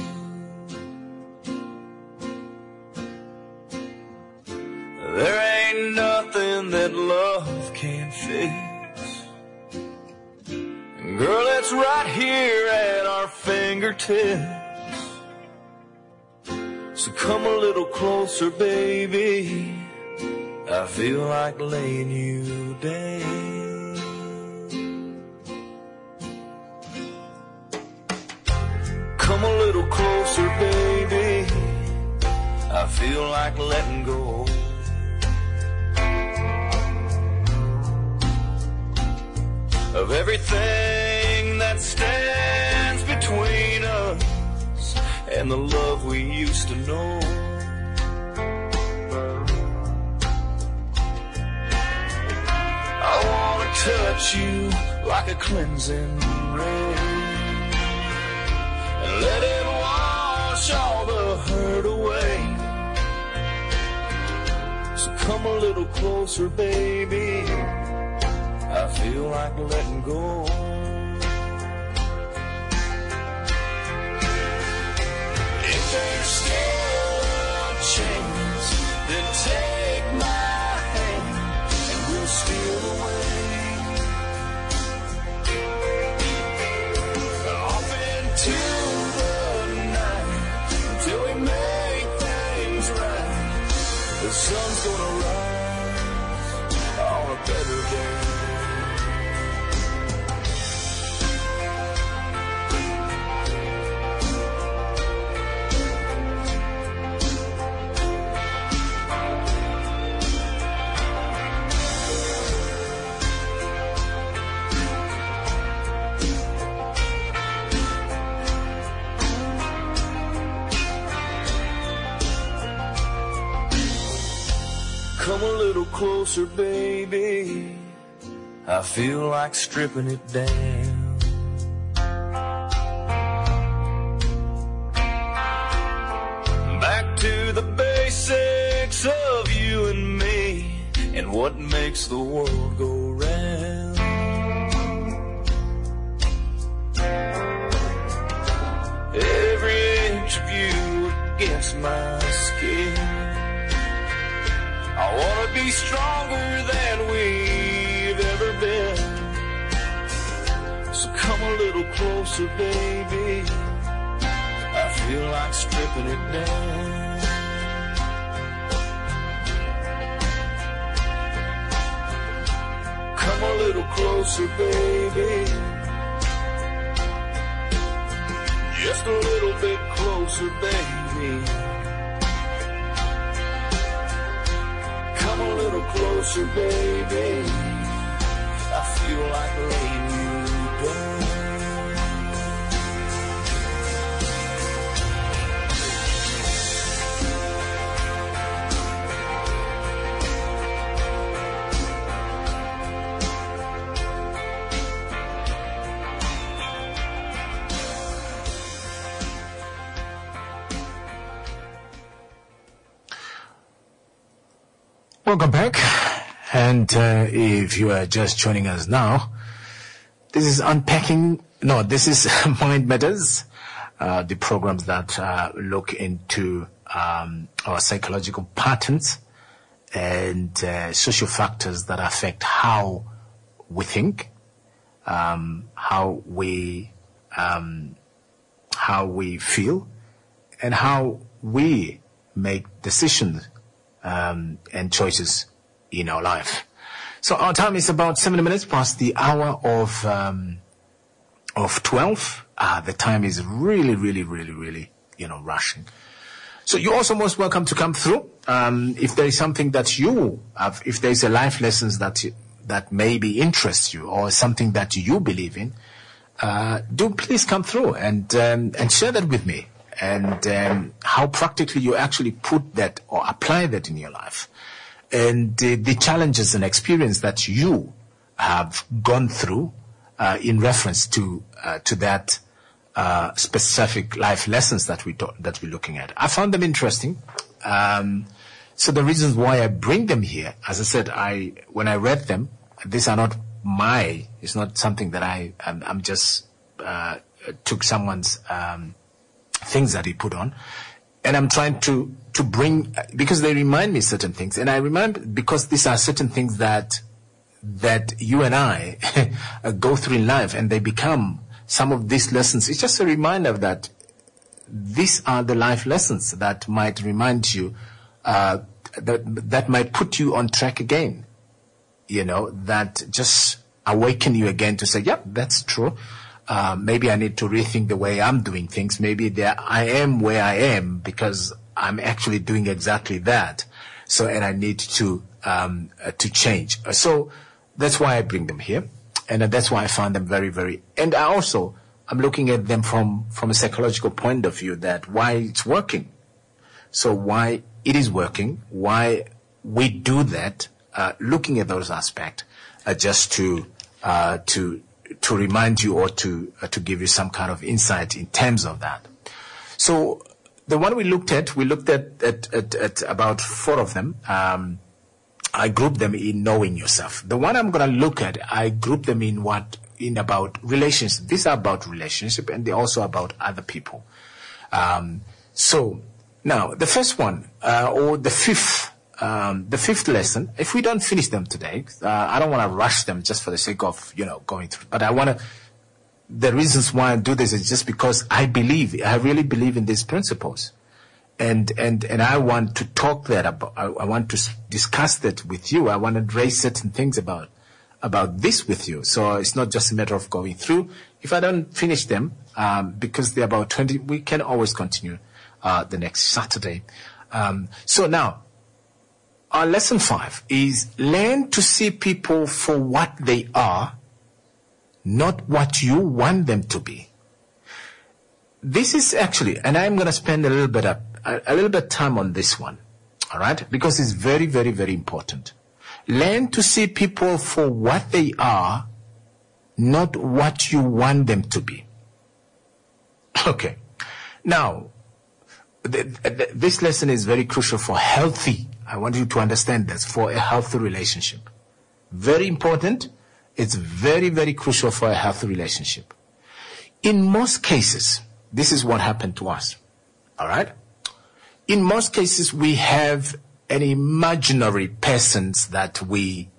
There ain't nothing that love can't fix. Girl, it's right here at our fingertips. So come a little closer, baby. I feel like laying you down. Come a little closer, baby. I feel like letting go. Of everything that stands between us and the love we used to know. I wanna touch you like a cleansing rain and let it wash all the hurt away. So come a little closer, baby. I feel like letting go. If there's still a chance, then take my hand and we'll steal away off into the night until we make things right. The sun's gonna rise on a better day. Come a little closer, baby. I feel like stripping it down. Back to the basics of you and me and what makes the world go round. Every inch of you against my skin. I wanna be stronger than we've ever been. So come a little closer, baby. I feel like stripping it down. Come a little closer, baby. Just a little bit closer, baby. Come a little closer, baby. I feel like laying you down. Welcome back. And if you are just joining us now, this is this is Mind Matters, the programs that look into our psychological patterns and social factors that affect how we think, how we feel, and how we make decisions and choices in our life. So our time is about 7 minutes past the hour of 12. The time is really, rushing. So you're also most welcome to come through. If there is something that you have, if there is a life lessons that maybe interests you or something that you believe in, do please come through and share that with me. And how practically you actually put that or apply that in your life. And the challenges and experience that you have gone through in reference to that specific life lessons that we're looking at. I found them interesting. So the reasons why I bring them here, as I said, when I read them, these are not it's not something that I'm just took someone's things that he put on, and I'm trying to bring, because they remind me certain things, and I remember because these are certain things that you and I go through in life, and they become some of these lessons. It's just a reminder that these are the life lessons that might remind you, that might put you on track again. That just awaken you again to say, yep, that's true. Maybe I need to rethink the way I'm doing things. Maybe I am where I am because I'm actually doing exactly that. So, and I need to change. So that's why I bring them here. And that's why I find them very, very, and I'm looking at them from a psychological point of view, that why it's working. So why it is working, why we do that, looking at those aspects, just to remind you, or to give you some kind of insight in terms of that. So the one we looked at about 4 of them. I grouped them in knowing yourself. The one I'm going to look at, I grouped them in about relationships. These are about relationship, and they're also about other people. So now the first one, or the fifth lesson, if we don't finish them today, I don't want to rush them just for the sake of, going through, but the reasons why I do this is just because I really believe in these principles. And I want to talk that about, I want to discuss that with you. I want to raise certain things about this with you. So it's not just a matter of going through. If I don't finish them, because they're about 20, we can always continue, the next Saturday. So now, our lesson 5 is learn to see people for what they are, not what you want them to be. This is actually, and I'm going to spend a little bit of time on this one, all right? Because it's very, very, very important. Learn to see people for what they are, not what you want them to be. Okay. Now, this lesson is very crucial for healthy. I want you to understand this, for a healthy relationship. Very important. It's very, very crucial for a healthy relationship. In most cases, this is what happened to us. All right? In most cases, we have an imaginary persons that we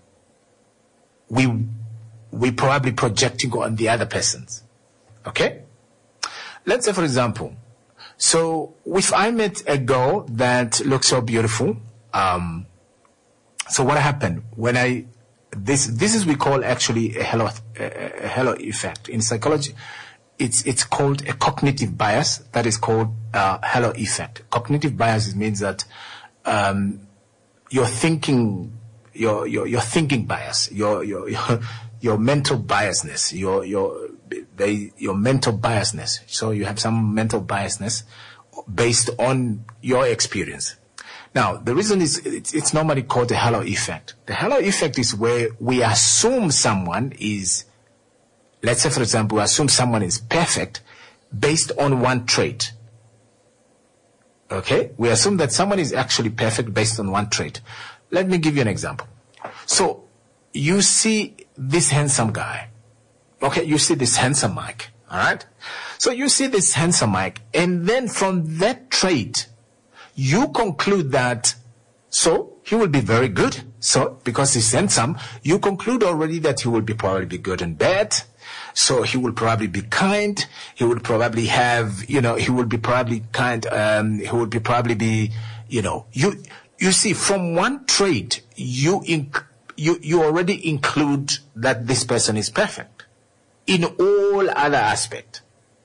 probably projecting on the other persons. Okay? Let's say, for example, so if I met a girl that looks so beautiful, so what happened when this is we call actually a halo effect in psychology. It's called a cognitive bias. That is called halo effect. Cognitive bias means that your thinking bias, your mental biasness, your mental biasness. So you have some mental biasness based on your experience. Now, the reason is it's normally called the halo effect. The halo effect is where we assume someone is, let's say, for example, we assume someone is perfect based on one trait. Okay? We assume that someone is actually perfect based on one trait. Let me give you an example. So, you see this handsome guy. Okay? You see this handsome Mike. Alright? So, you see this handsome Mike, and then from that trait, you conclude that, so, he will be very good. So, because he's handsome, you conclude already that he will probably be good and bad. So he will probably be kind. He will probably have, he will be probably kind. He will be probably be, you see, from one trait, you already include that this person is perfect in all other aspects.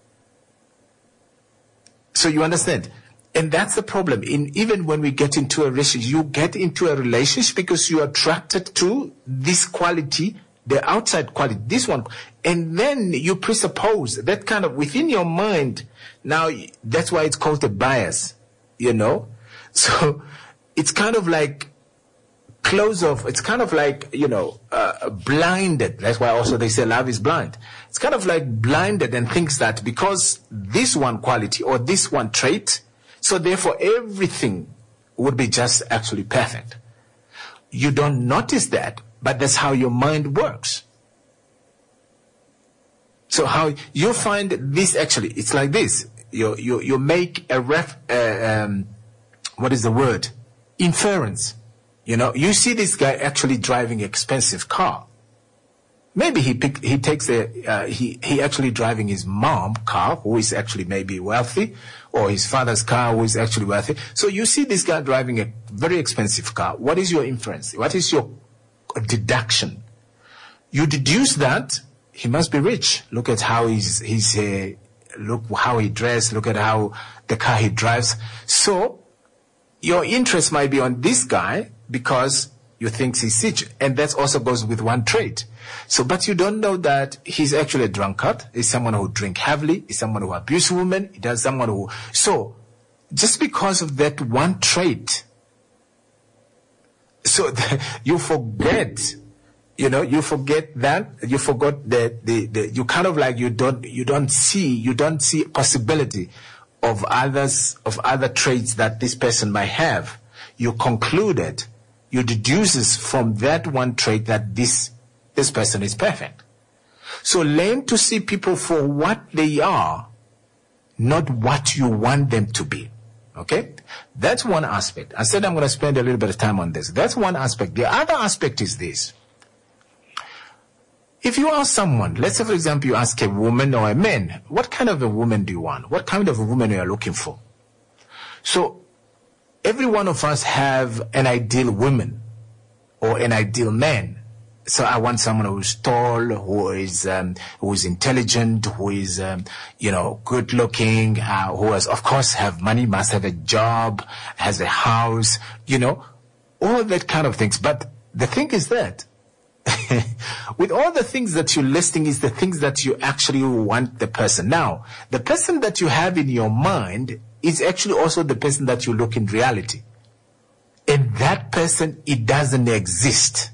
So you understand? And that's the problem. Even when we get into a relationship, you get into a relationship because you are attracted to this quality, the outside quality, this one. And then you presuppose that kind of within your mind. Now, that's why it's called a bias, So it's kind of like close off. It's kind of like, blinded. That's why also they say love is blind. It's kind of like blinded and thinks that because this one quality or this one trait, so therefore everything would be just actually perfect. You don't notice that, but that's how your mind works. So how you find this actually, it's like this. You make a what is the word? Inference. You know, you see this guy actually driving an expensive car. Maybe he actually driving his mom car, who is actually maybe wealthy, or his father's car, who is actually wealthy. So you see this guy driving a very expensive car. What is your inference? What is your deduction? You deduce that he must be rich. Look at how look how he dressed. Look at how the car he drives. So your interest might be on this guy because you think he's rich, and that also goes with one trait. So, but you don't know that he's actually a drunkard. He's someone who drink heavily. He's someone who abuses women. He does someone who. So, just because of that one trait, so you forget. You forget that. You forgot that you kind of like you don't see possibility of other traits that this person might have. You concluded. You deduces from that one trait that this person is perfect. So learn to see people for what they are, not what you want them to be. Okay? That's one aspect. I said I'm going to spend a little bit of time on this. That's one aspect. The other aspect is this. If you ask someone, let's say for example you ask a woman or a man, what kind of a woman do you want? What kind of a woman are you looking for? So every one of us have an ideal woman or an ideal man. So I want someone who's tall, who is intelligent, who is, good looking, who has, of course, have money, must have a job, has a house, all that kind of things. But the thing is that with all the things that you're listing is the things that you actually want the person. Now, the person that you have in your mind is actually also the person that you look in reality. And that person, it doesn't exist.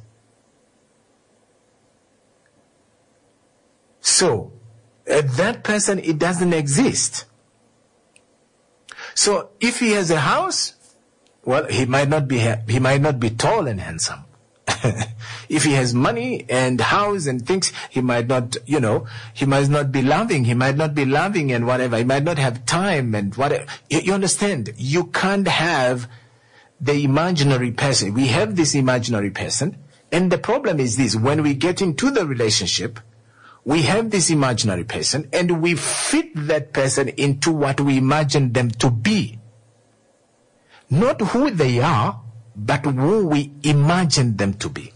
So, that person, it doesn't exist. So, if he has a house, well, he might not be tall and handsome. If he has money and house and things, he might not be loving. He might not be loving and whatever. He might not have time and whatever. You understand? You can't have the imaginary person. We have this imaginary person. And the problem is this. When we get into the relationship, we have this imaginary person and we fit that person into what we imagine them to be. Not who they are, but who we imagine them to be.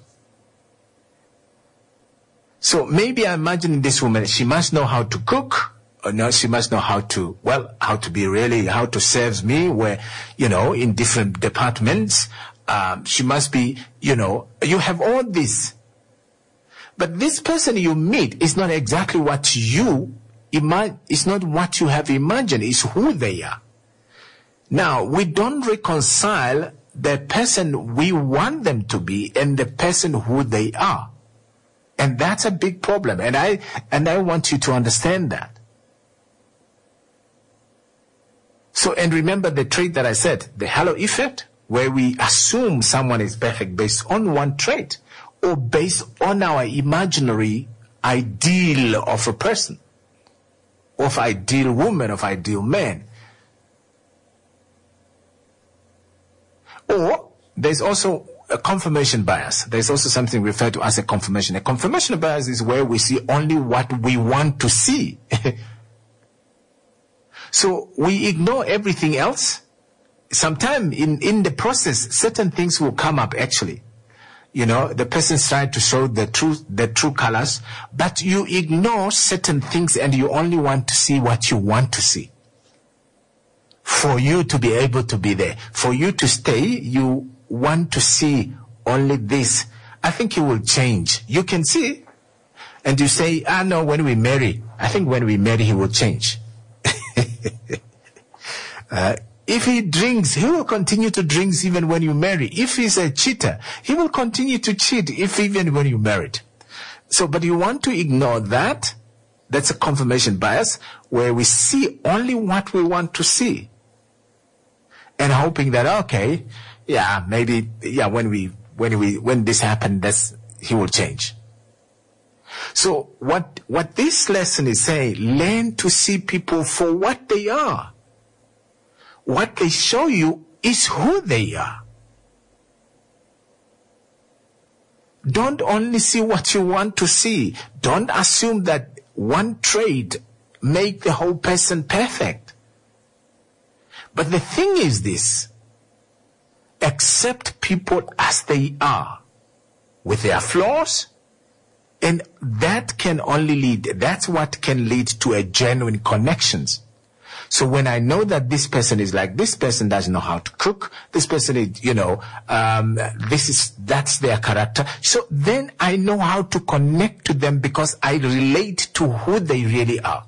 So maybe I'm imagining this woman, she must know how to cook, or no, she must know how to serve me, where, in different departments. She must be, you have all this. But this person you meet is not exactly what you imagine, it's not what you have imagined, it's who they are. Now, we don't reconcile the person we want them to be and the person who they are. And that's a big problem. And I want you to understand that. So, and remember the trait that I said, the halo effect, where we assume someone is perfect based on one trait or based on our imaginary ideal of a person, of ideal woman, of ideal man. Or there's also a confirmation bias. There's also something referred to as a confirmation. A confirmation bias is where we see only what we want to see. So we ignore everything else. Sometimes in the process, certain things will come up actually. The person's trying to show the true colors, but you ignore certain things and you only want to see what you want to see. For you to be able to be there, for you to stay, you want to see only this. I think he will change. You can see, and you say, no, when we marry, I think when we marry, he will change. If he drinks, he will continue to drink even when you marry. If he's a cheater, he will continue to cheat even when you married. So, but you want to ignore that. That's a confirmation bias where we see only what we want to see. And hoping that, okay, when this happened, he will change. So what this lesson is saying, learn to see people for what they are. What they show you is who they are. Don't only see what you want to see. Don't assume that one trait make the whole person perfect. But the thing is this, accept people as they are, with their flaws, and that can only lead, that's what can lead to a genuine connections. So when I know that this person is like, this person doesn't know how to cook, this person is, that's their character. So then I know how to connect to them because I relate to who they really are.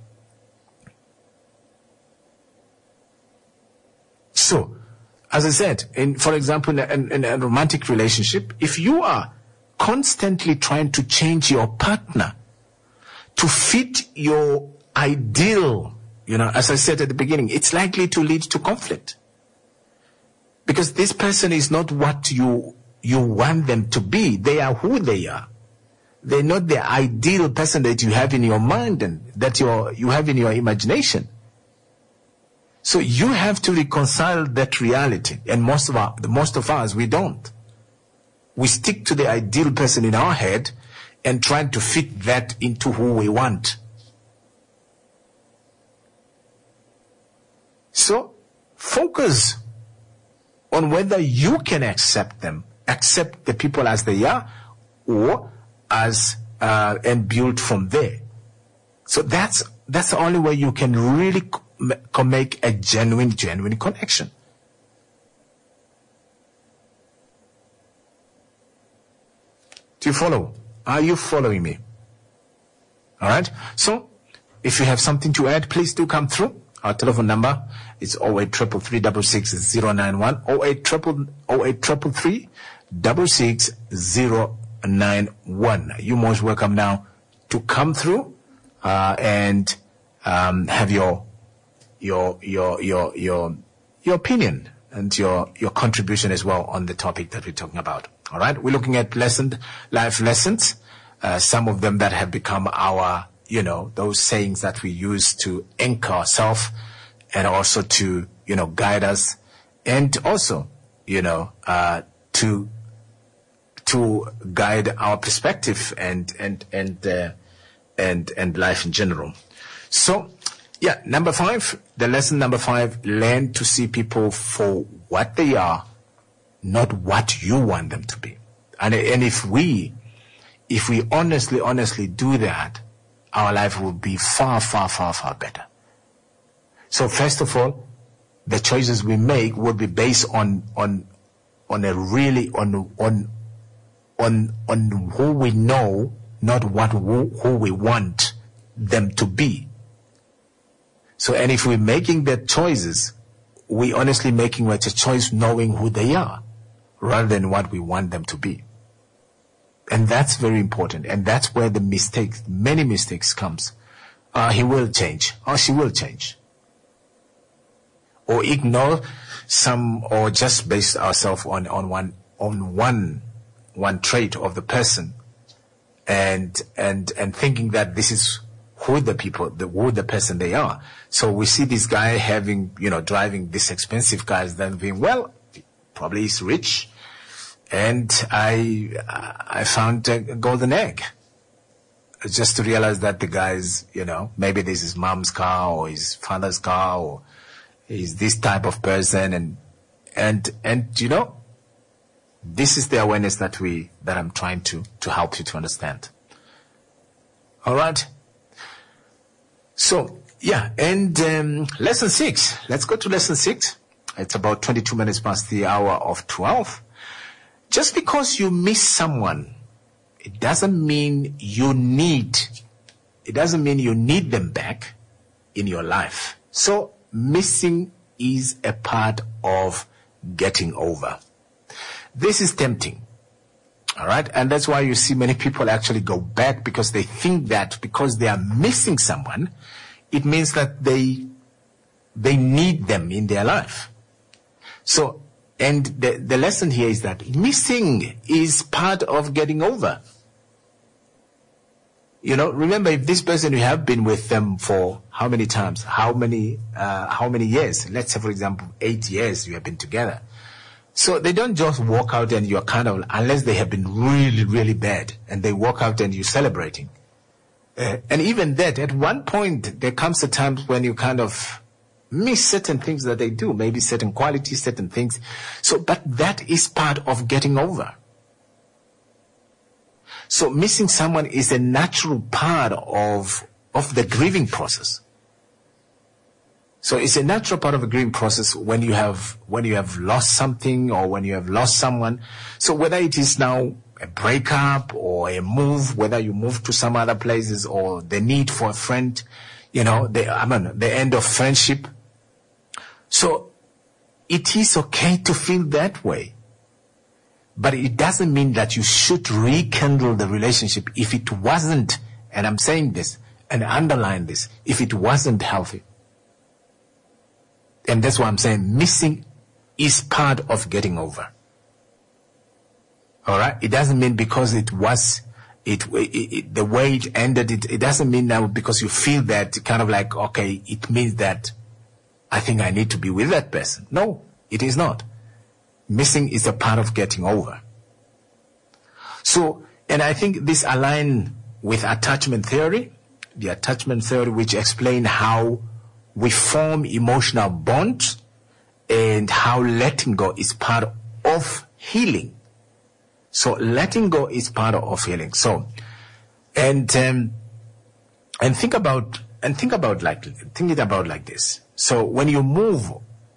So, as I said, for example, in a romantic relationship, if you are constantly trying to change your partner to fit your ideal, as I said at the beginning, it's likely to lead to conflict. Because this person is not what you want them to be. They are who they are. They're not the ideal person that you have in your mind and that you have in your imagination. So you have to reconcile that reality. And most of us, we don't. We stick to the ideal person in our head and trying to fit that into who we want. So focus on whether you can accept them, accept the people as they are, or and build from there. So that's the only way you can really make a genuine connection. Do you follow? Are you following me? All right. So if you have something to add, please do come through. Our telephone number is 0833366091, 0833366091. You're most welcome now to come through and have your opinion and your contribution as well on the topic that we're talking about. All right, we're looking at life lessons, some of them that have become our, those sayings that we use to anchor ourselves and also to, guide us, and also, to guide our perspective and life in general. So, yeah, lesson number 5, learn to see people for what they are, not what you want them to be. And if we honestly do that, our life will be far, far, far, far better. So first of all, the choices we make will be based on who we know, not who we want them to be. So, and if we're making the choices, we honestly making a choice knowing who they are, rather than what we want them to be. And that's very important. And that's where many mistakes comes. He will change, or she will change. Or ignore some, or just base ourselves on one trait of the person, and thinking that this is who the person they are. So we see this guy driving this expensive cars, then being, well, probably he's rich, and I found a golden egg. Just to realize that the guy's, maybe this is mom's car or his father's car, or he's this type of person, and this is the awareness that I'm trying to help you to understand. All right. So, yeah, and lesson 6. Let's go to lesson 6. It's about 22 minutes past the hour of 12. Just because you miss someone, it doesn't mean you need them back in your life. So, missing is a part of getting over. This is tempting. All right. And that's why you see many people actually go back, because they think that because they are missing someone, it means that they need them in their life. So, and the lesson here is that missing is part of getting over. Remember, if this person, you have been with them for how many times, how many years? Let's say, for example, 8 years you have been together. So they don't just walk out and you're kind of, unless they have been really, really bad, and they walk out and you're celebrating. And even that, at one point, there comes a time when you kind of miss certain things that they do, maybe certain qualities, certain things. So, but that is part of getting over. So missing someone is a natural part of the grieving process. So it's a natural part of the grieving process when you have lost something or when you have lost someone. So whether it is now a breakup or a move, whether you move to some other places or the need for a friend, the end of friendship. So it is okay to feel that way. But it doesn't mean that you should rekindle the relationship if it wasn't, and I'm saying this and underline this, if it wasn't healthy. And that's why I'm saying missing is part of getting over. All right? It doesn't mean because it was, the way it ended, it doesn't mean now because you feel that kind of like, okay, it means that I think I need to be with that person. No, it is not. Missing is a part of getting over. So, and I think this aligns with attachment theory, the attachment theory which explains how we form emotional bonds and how letting go is part of healing. So letting go is part of healing. So, and think about it like this. So when you move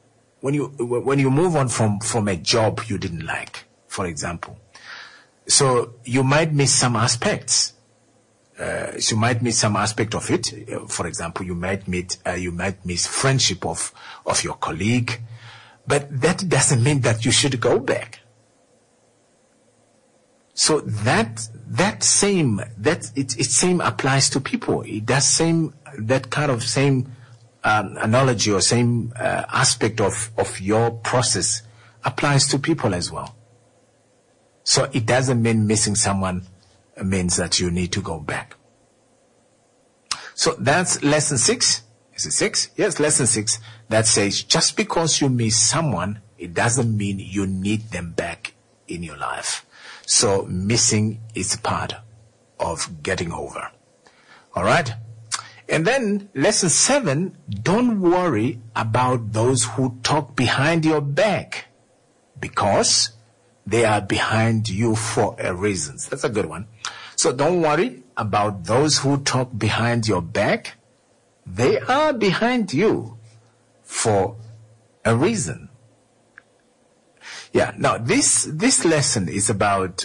on from a job you didn't like, for example, so you might miss some aspects. So you might miss some aspect of it. For example, you might miss friendship of your colleague, but that doesn't mean that you should go back. So that same applies to people. It does that kind of same analogy or same aspect of your process applies to people as well. So it doesn't mean missing someone means that you need to go back. So that's lesson 6. Is it 6? Yes, lesson 6. That says just because you miss someone, it doesn't mean you need them back in your life. So missing is part of getting over. All right? And then lesson 7, don't worry about those who talk behind your back because they are behind you for a reason. That's a good one. So don't worry about those who talk behind your back. They are behind you for a reason. Yeah. Now this lesson is about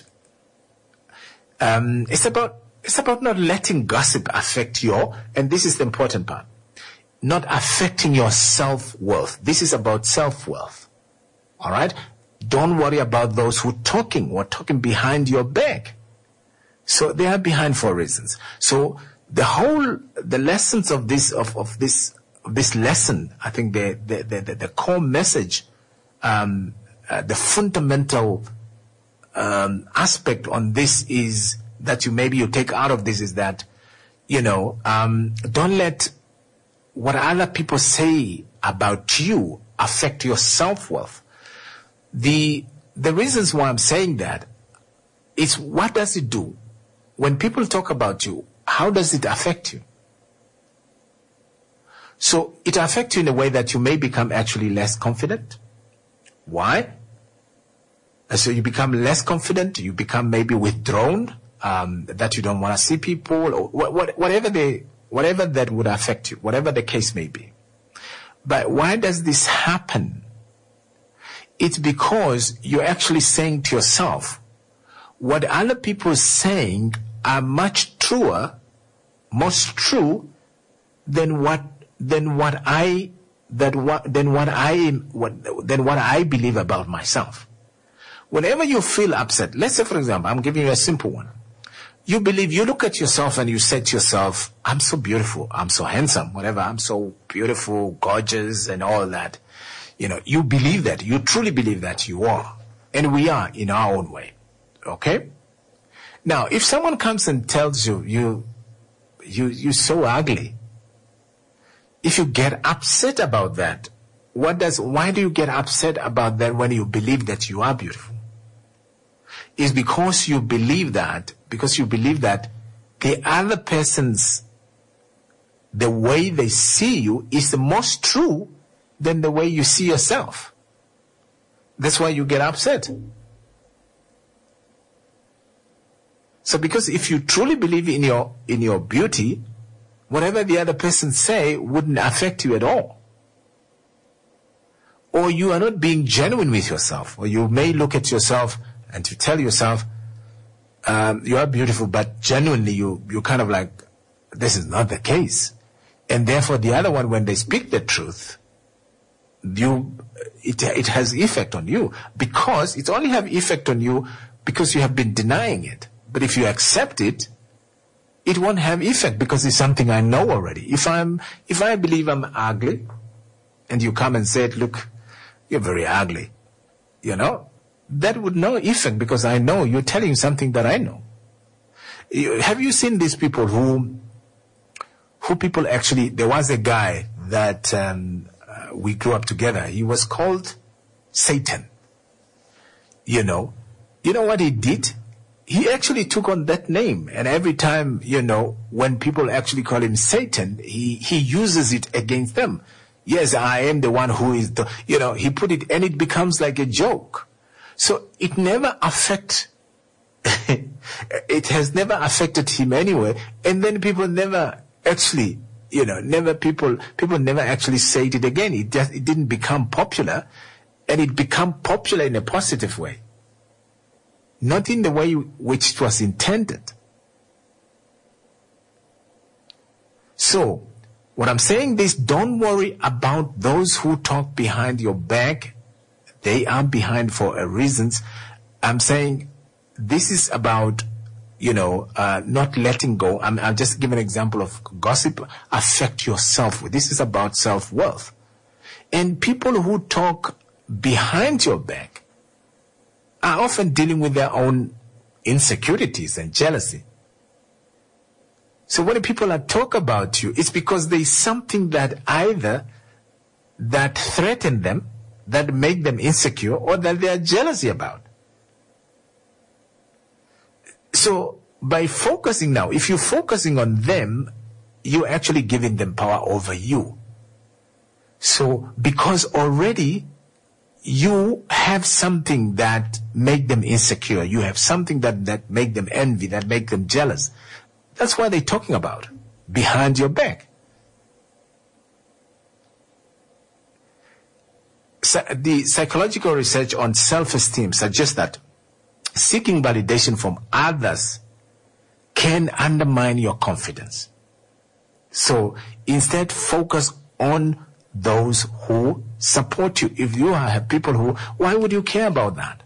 it's about not letting gossip affect and this is the important part, not affecting your self-worth. This is about self-worth. All right? Don't worry about those who talking behind your back. So they are behind for reasons. So the lessons of this lesson, I think the core message, the fundamental aspect on this is that you take out of this is that, don't let what other people say about you affect your self-worth. The reasons why I'm saying that is, what does it do? When people talk about you, how does it affect you? So it affects you in a way that you may become actually less confident. Why? So you become less confident, you become maybe withdrawn, that you don't want to see people, or whatever that would affect you, whatever the case may be. But why does this happen? It's because you're actually saying to yourself, what other people are saying are much truer, most true than what I believe about myself. Whenever you feel upset, let's say, for example, I'm giving you a simple one. You look at yourself and you say to yourself, I'm so beautiful, I'm so handsome, whatever, I'm so beautiful, gorgeous, and all that. You believe that, you truly believe that you are. And we are in our own way. Okay? Now, if someone comes and tells you, you're so ugly. If you get upset about that, why do you get upset about that when you believe that you are beautiful? It's because you believe that the other person's, the way they see you is the most true than the way you see yourself. That's why you get upset. So because if you truly believe in your beauty, whatever the other person say wouldn't affect you at all. Or you are not being genuine with yourself. Or you may look at yourself and to tell yourself, you are beautiful, but genuinely you kind of like, this is not the case. And therefore the other one, when they speak the truth, it has effect on you, because it only have effect on you because you have been denying it. But if you accept it, it won't have effect because it's something I know already. If I believe I'm ugly, and you come and say, look, you're very ugly, that would no effect because I know you're telling something that I know. Have you seen these people who people actually, there was a guy that we grew up together. He was called Satan. You know what he did? He actually took on that name. And every time, when people actually call him Satan, he uses it against them. Yes, I am the one who is he put it, and it becomes like a joke. So it never it has never affected him anyway. And then people never actually, people never actually said it again. It didn't become popular, and it became popular in a positive way. Not in the way which it was intended. So, what I'm saying is, don't worry about those who talk behind your back. They are behind for a reason. I'm saying this is about, not letting go. I'll just give an example of gossip affect your self-worth. This is about self-worth. And people who talk behind your back are often dealing with their own insecurities and jealousy. So when people talk about you, it's because there is something that either that threaten them, that make them insecure, or that they are jealousy about. So by focusing now, if you're focusing on them, you're actually giving them power over you. So because already you have something that make them insecure, you have something that make them envy, that make them jealous. That's what they're talking about, behind your back. So the psychological research on self-esteem suggests that seeking validation from others can undermine your confidence. So instead, focus on those who support you. If you have people why would you care about that?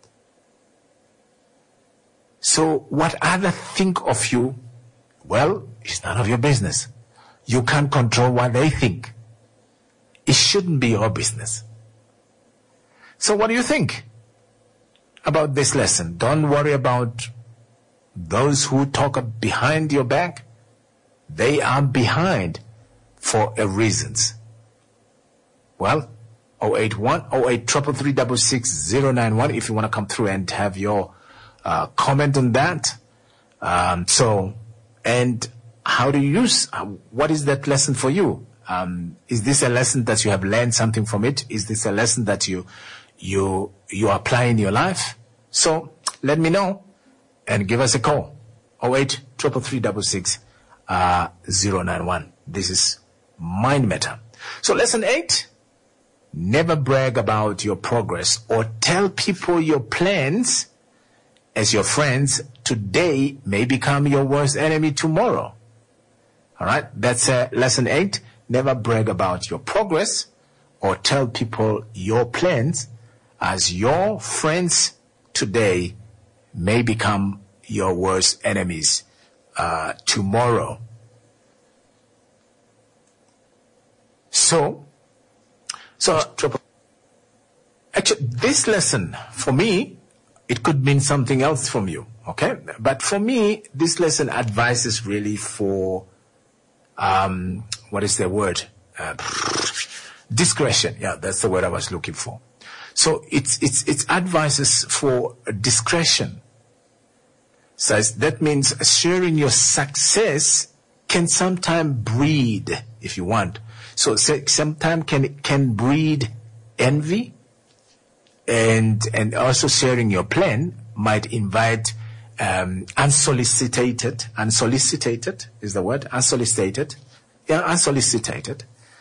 So what others think of you, well, it's none of your business. You can't control what they think. It shouldn't be your business. So what do you think about this lesson? Don't worry about those who talk behind your back. They are behind for a reasons. Well, 081-08-333-66091 if you want to come through and have your comment on that. And how do you use, what is that lesson for you? Is this a lesson that you have learned something from it? Is this a lesson that you apply in your life? So let me know and give us a call. 081-333-66091. This is Mind Matter. So lesson 8, never brag about your progress or tell people your plans as your friends today may become your worst enemy tomorrow. All right, that's lesson 8. Never brag about your progress or tell people your plans as your friends today may become your worst enemies tomorrow. So actually, this lesson for me, it could mean something else from you, okay? But for me, this lesson advises really for what is the word? Discretion. Yeah, that's the word I was looking for. So it's advices for discretion. So that means sharing your success can sometimes breed, if you want. So sometimes can breed envy, and also sharing your plan might invite unsolicited is the word, unsolicited. Yeah, unsolicited.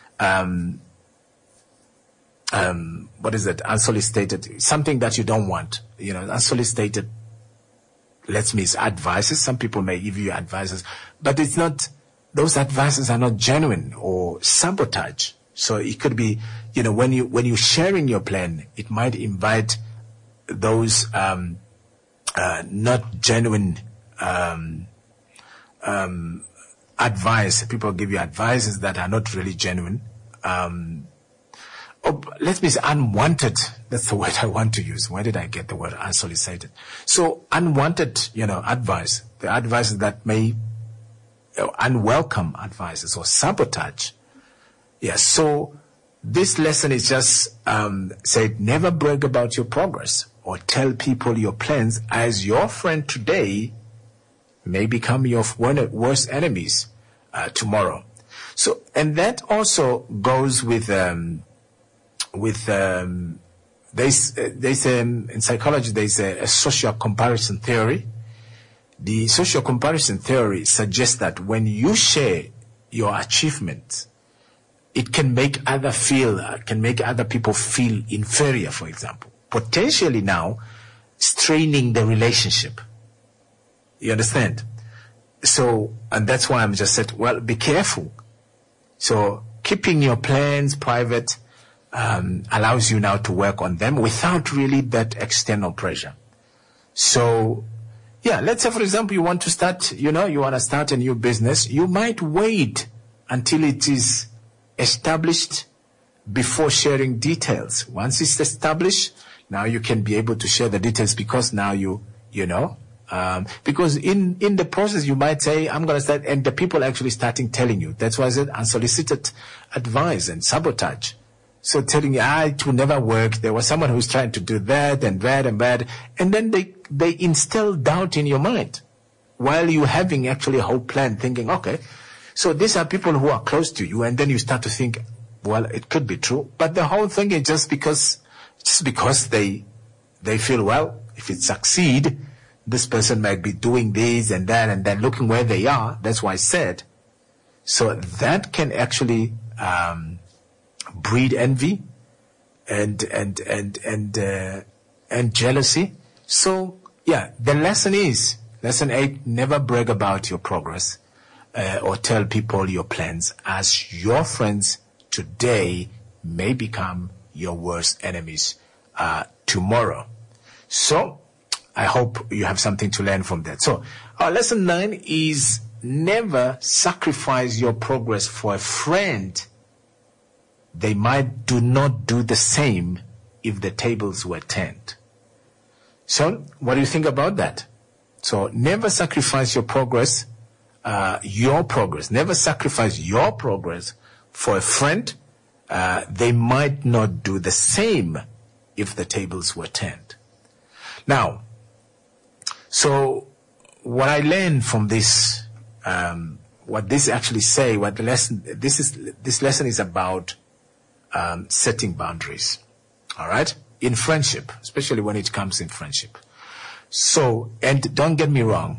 What is it? Unsolicited, something that you don't want. Unsolicited. Let's miss advices. Some people may give you advices, but it's not. Those advices are not genuine or sabotage. So it could be, when you're sharing your plan, it might invite those not genuine advice. People give you advices that are not really genuine. Let me say unwanted. That's the word I want to use. Where did I get the word unsolicited? So unwanted, advice. The advices that may, unwelcome advices or sabotage. Yeah. So this lesson is just said, never brag about your progress or tell people your plans, as your friend today may become your worst enemies tomorrow. So, and that also goes with they say in psychology there's a social comparison theory. The social comparison theory suggests that when you share your achievements, it can make other people feel inferior, for example, potentially now straining the relationship. You understand? So, and that's why I'm just said, well, be careful. So keeping your plans private allows you now to work on them without really that external pressure. So, yeah, let's say, for example, you want to start a new business. You might wait until it is established before sharing details. Once it's established, now you can be able to share the details, because now because in the process you might say, I'm going to start, and the people actually starting telling you. That's why I said unsolicited advice and sabotage. So telling you, it will never work. There was someone who's trying to do that and that and that. And then they instill doubt in your mind while you having actually a whole plan, thinking, okay, so these are people who are close to you. And then you start to think, well, it could be true. But the whole thing is just because they feel, well, if it succeed, this person might be doing this and that, and then looking where they are. That's why I said. So that can actually breed envy and jealousy. So yeah, the lesson 8: never brag about your progress or tell people your plans, as your friends today may become your worst enemies tomorrow. So I hope you have something to learn from that. So lesson 9 is never sacrifice your progress for a friend. They might do not do the same if the tables were turned. So what do you think about that? So never sacrifice your progress, never sacrifice your progress for a friend. They might not do the same if the tables were turned. Now, so what I learned from this, what this actually say, this lesson is about setting boundaries. All right? In friendship, especially when it comes in friendship. So, and don't get me wrong,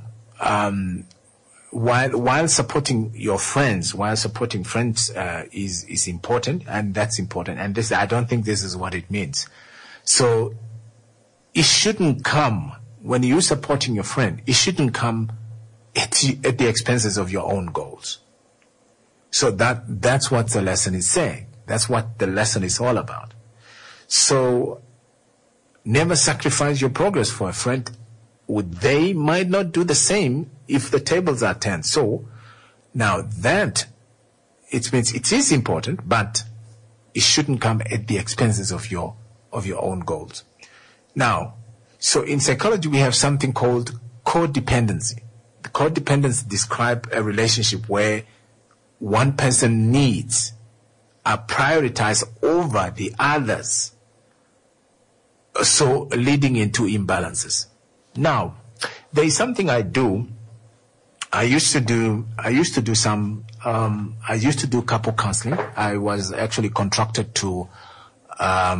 while supporting your friends, is important, and that's important. And this, I don't think this is what it means. So, it shouldn't come, when you're supporting your friend, it shouldn't come at the expenses of your own goals. So that's what the lesson is saying. That's what the lesson is all about. So, never sacrifice your progress for a friend. They might not do the same if the tables are turned. So, now that, it means it is important, but it shouldn't come at the expenses of your own goals. Now, so in psychology we have something called codependency. The codependency describes a relationship where one person needs are prioritized over the others, so leading into imbalances. Now, there is something I do. I used to do couple counseling. I was actually contracted to a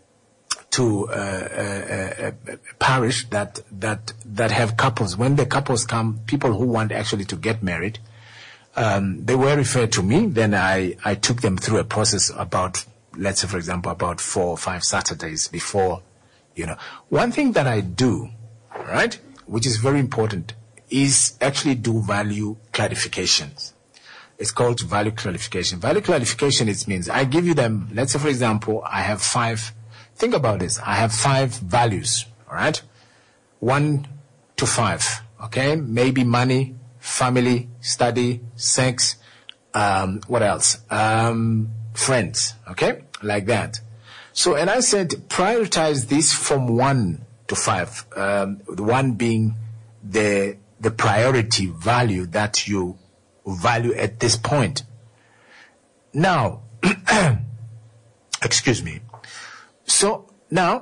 parish that have couples. When the couples come, people who want actually to get married, they were referred to me. Then I took them through a process about, let's say, for example, about 4 or 5 Saturdays before, One thing that I do, right, which is very important, is actually do value clarifications. It's called value clarification. Value clarification, it means I give you them, let's say, for example, I have 5, think about this, I have 5 values, all right? 1 to 5, okay? Maybe money, family, study, sex, what else? Friends, okay? Like that. So, and I said, prioritize this from 1 to 5, the 1 being the priority value that you value at this point. Now, excuse me. So now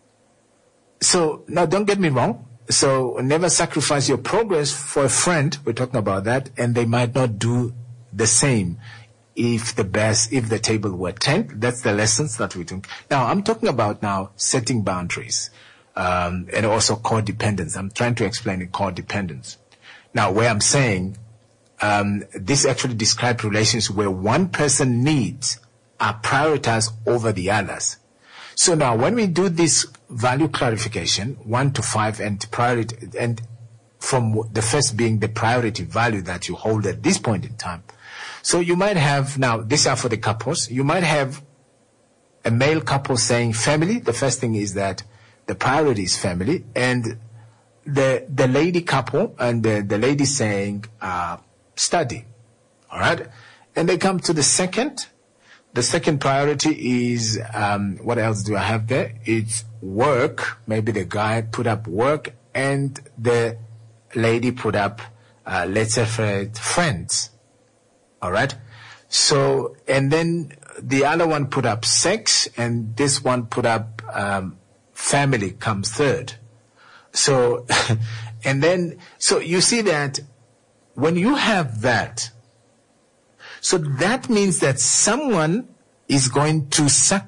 don't get me wrong. So never sacrifice your progress for a friend. We're talking about that, and they might not do the same if the table were 10. That's the lessons that we took. Now I'm talking about now setting boundaries. And also codependence. I'm trying to explain codependence. Now, where I'm saying, this actually describes relations where one person needs are prioritized over the others. So now, when we do this value clarification, 1 to 5, and priority, and from the first being the priority value that you hold at this point in time. So you might have, now, these are for the couples. You might have a male couple saying family. The first thing is that the priority is family, and the lady couple and the lady saying study. All right, and they come to the second. The second priority is what else do I have there? It's work. Maybe the guy put up work, and the lady put up let's say friends. All right. So, and then the other one put up sex, and this one put up family comes third. So, and then, so you see that when you have that, so that means that someone is going to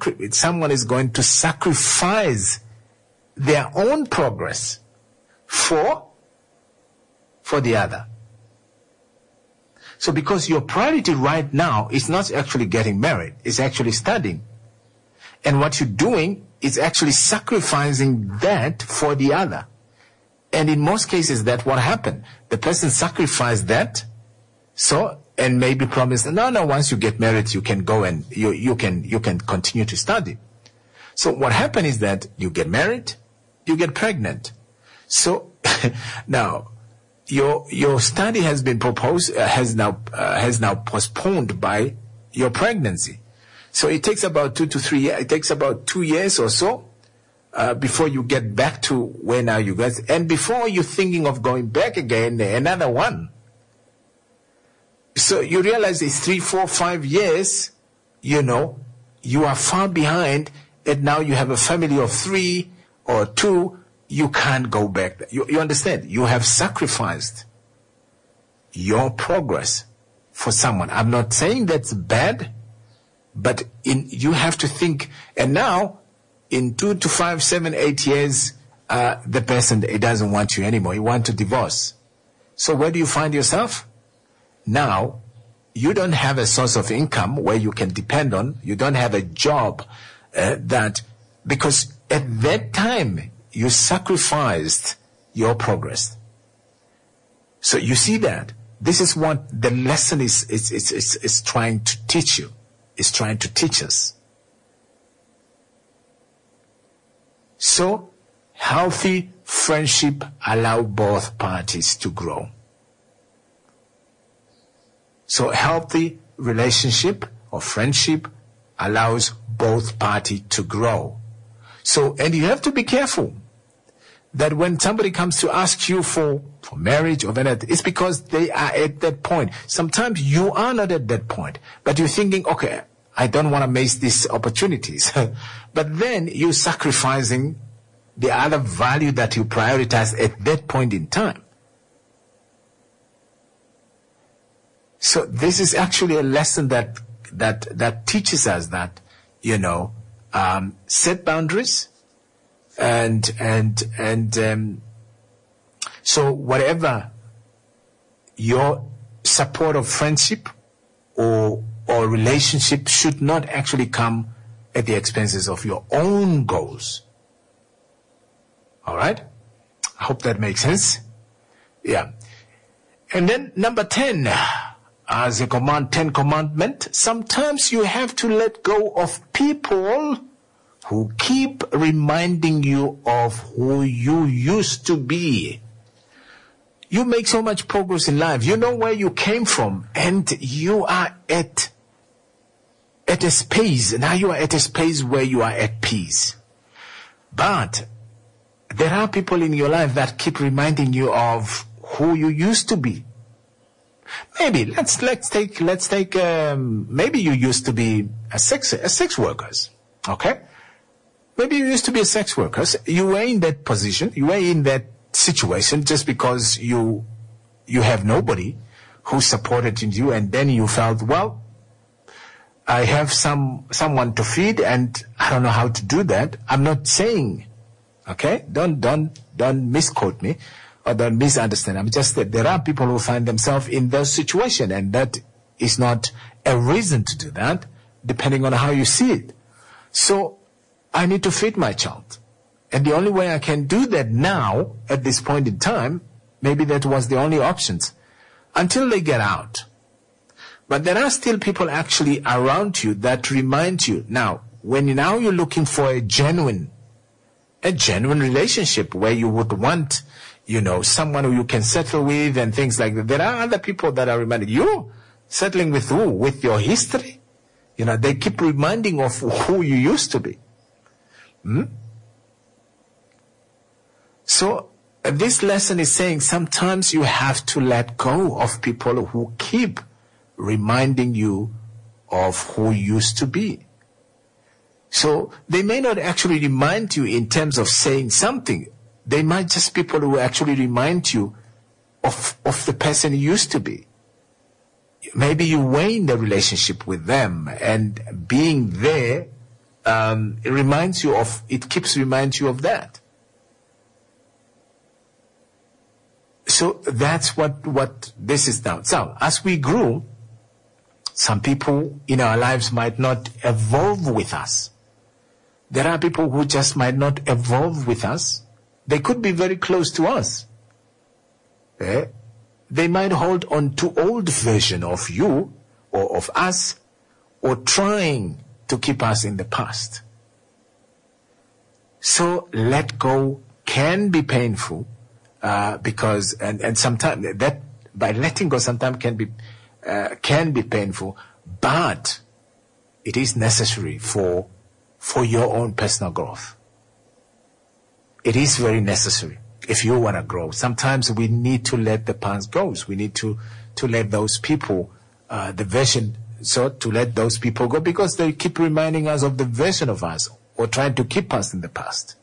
sacrifice their own progress for the other. So because your priority right now is not actually getting married, it's actually studying. And what you're doing is actually sacrificing that for the other. And in most cases, that's what happened. The person sacrificed that, and maybe promised, no, once you get married, you can go and you can continue to study. So what happened is that you get married, you get pregnant. So now your study has been has now postponed by your pregnancy. So it takes about 2 to 3 years. It takes about 2 years or so before you get back to where now you guys. And before you're thinking of going back again, another one. So you realize it's 3, 4, 5 years. You are far behind, and now you have a family of 3 or 2. You can't go back. You understand? You have sacrificed your progress for someone. I'm not saying that's bad. But you have to think, and now, in 2 to 5, 7, 8 years, the person, it doesn't want you anymore. You want to divorce. So where do you find yourself? Now, you don't have a source of income where you can depend on. You don't have a job because at that time, you sacrificed your progress. So you see that. This is what the lesson is trying to teach you. Is trying to teach us. So, healthy friendship allow both parties to grow. So, healthy relationship or friendship allows both parties to grow. So, and you have to be careful that when somebody comes to ask you for marriage or anything, it's because they are at that point. Sometimes you are not at that point, but you're thinking, okay, I don't want to miss these opportunities. But then you're sacrificing the other value that you prioritize at that point in time. So this is actually a lesson that teaches us that, set boundaries and so whatever your support of friendship or relationship should not actually come at the expenses of your own goals. All right? I hope that makes sense. Yeah. And then number 10, as a 10 commandment, sometimes you have to let go of people who keep reminding you of who you used to be. You make so much progress in life. You know where you came from, and you are at a space. Now you are at a space where you are at peace. But there are people in your life that keep reminding you of who you used to be. Maybe let's take maybe you used to be a sex workers. Okay? Maybe you used to be a sex worker. You were in that position. You were in that situation just because you have nobody who supported you, and then you felt, well, I have someone to feed, and I don't know how to do that. I'm not saying, okay, don't misquote me or don't misunderstand. I'm just that there are people who find themselves in those situations, and that is not a reason to do that, depending on how you see it. So I need to feed my child. And the only way I can do that now, at this point in time, maybe that was the only options, until they get out. But there are still people actually around you that remind you. Now, when you're looking for a genuine relationship where you would want, someone who you can settle with and things like that, there are other people that are reminding you. Settling with who? With your history? They keep reminding of who you used to be. So this lesson is saying sometimes you have to let go of people who keep reminding you of who you used to be. So they may not actually remind you in terms of saying something. They might just be people who actually remind you of the person you used to be. Maybe you were in the relationship with them, and being there, it keeps reminding you of that. So that's what this is now. So as we grow, some people in our lives might not evolve with us. There are people who just might not evolve with us. They could be very close to us. They might hold on to old version of you or of us, or trying to keep us in the past. So let go can be painful, because and sometimes that by letting go sometimes can be painful, but it is necessary for your own personal growth. It is very necessary if you want to grow. Sometimes we need to let the past go. We need to let those people, to let those people go, because they keep reminding us of the version of us or trying to keep us in the past.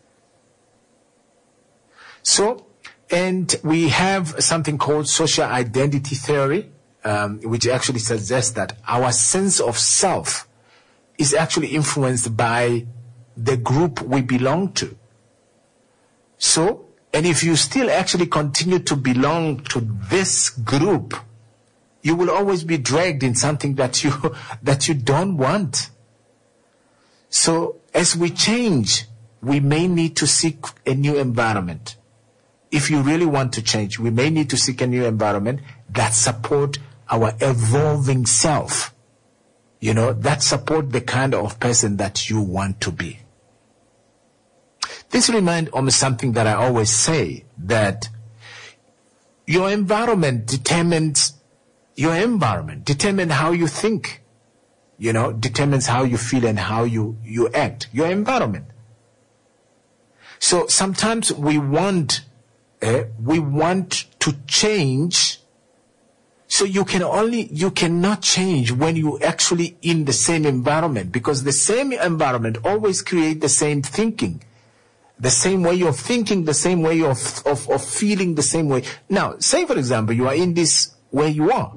So, and we have something called social identity theory, which actually suggests that our sense of self is actually influenced by the group we belong to. So, and if you still actually continue to belong to this group, you will always be dragged in something that you don't want. So, as we change, we may need to seek a new environment. If you really want to change, we may need to seek a new environment that support our evolving self. That support the kind of person that you want to be. This reminds me of something that I always say, that your environment determines how you think, determines how you feel and how you act. Your environment. So sometimes we want to change. So you cannot change when you actually in the same environment, because the same environment always create the same thinking, the same way of thinking, the same way of feeling, the same way. Now, say for example, you are in this where you are.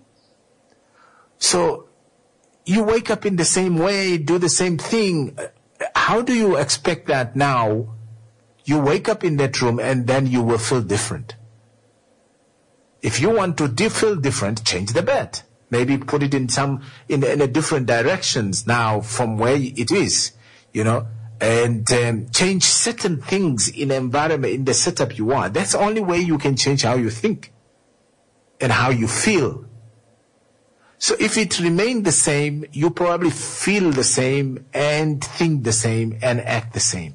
So you wake up in the same way, do the same thing. How do you expect that now you wake up in that room and then you will feel different? If you want to feel different, change the bed. Maybe put it in a different directions now from where it is, and change certain things in the environment, in the setup you are. That's the only way you can change how you think and how you feel. So if it remained the same, you probably feel the same and think the same and act the same.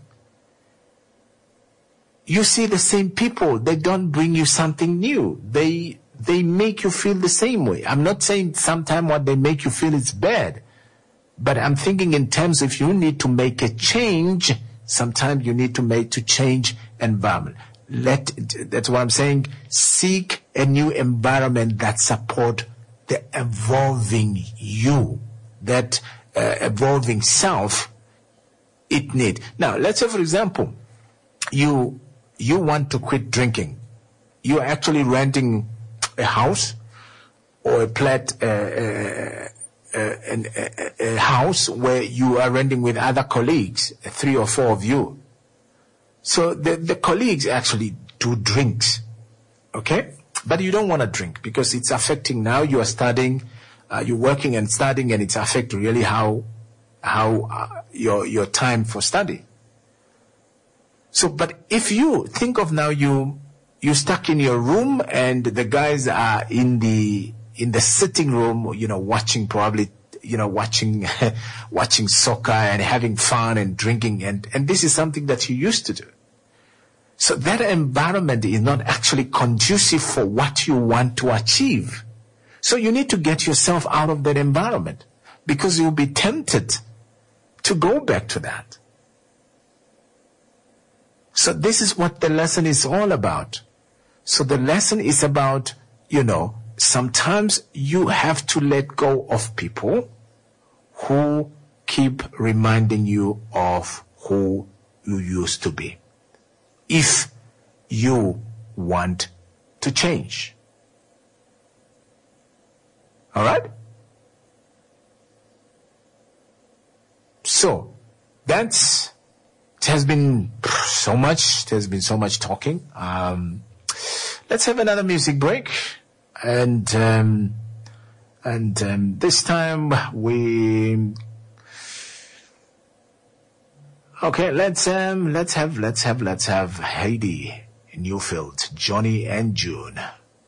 You see the same people, they don't bring you something new. They make you feel the same way. I'm not saying sometimes what they make you feel is bad, but I'm thinking in terms if you need to make a change, sometimes you need to change environment. That's what I'm saying. Seek a new environment that support the evolving you, that evolving self it need. Now, let's say, for example, you want to quit drinking. You're actually renting a house or a house where you are renting with other colleagues, 3 or 4 of you. So the colleagues actually do drinks, okay? But you don't want to drink because it's affecting now. You are studying, you're working and studying, and it's affecting really how your time for study. So, but if you think of now you're stuck in your room and the guys are in the sitting room, watching probably, watching soccer and having fun and drinking, and this is something that you used to do. So that environment is not actually conducive for what you want to achieve. So you need to get yourself out of that environment because you'll be tempted to go back to that. So this is what the lesson is all about. So the lesson is about, sometimes you have to let go of people who keep reminding you of who you used to be, if you want to change. All right? So, it has been so much talking. Let's have another music break. And this time let's have Heidi Newfield, Johnny and June.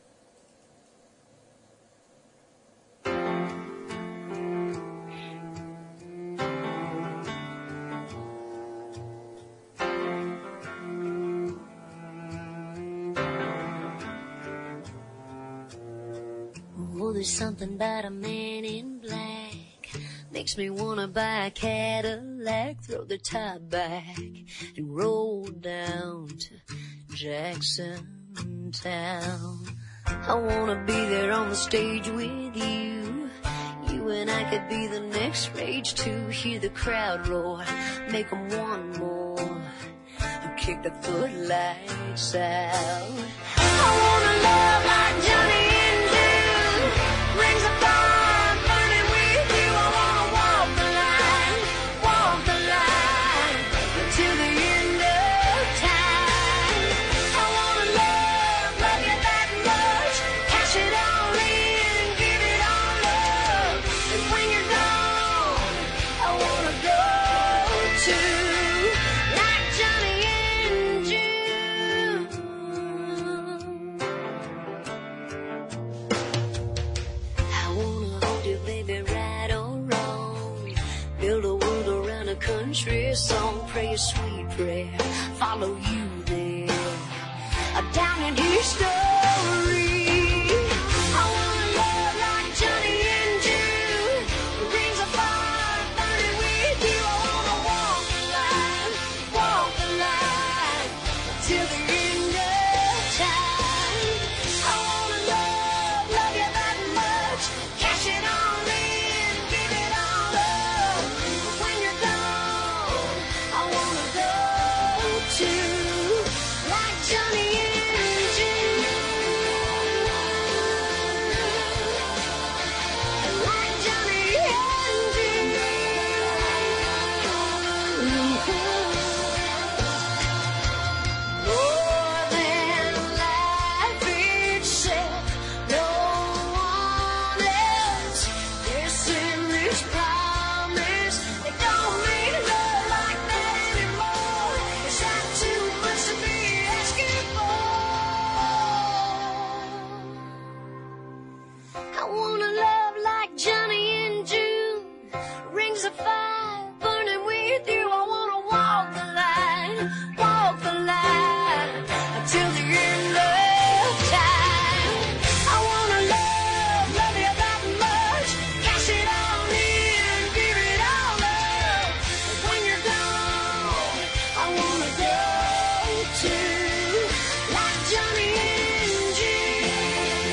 Oh, there's something about a man in black makes me wanna buy a Cadillac, throw the top back and roll down to Jackson Town. I wanna be there on the stage with you. You and I could be the next rage to hear the crowd roar, make 'em want more, and kick the footlights out. I wanna love like Johnny and June, rings a fire burning with you. I wanna walk the line till the end of time. I wanna love you that much, cash it all in, give it all up, and when you're gone, I wanna go to like Johnny and June. I wanna hold you, baby, right or wrong, build a world around a country song, pray a sweet prayer, follow you there, down in history. I wanna love like Johnny and June, rings of fire burning with you. I wanna walk the line wanna love like Johnny and June. Rings of fire burning with you. I wanna walk the line until the end of time. I wanna love you that much. Cash it all in, give it all up. But when you're gone, I wanna go to like Johnny and June.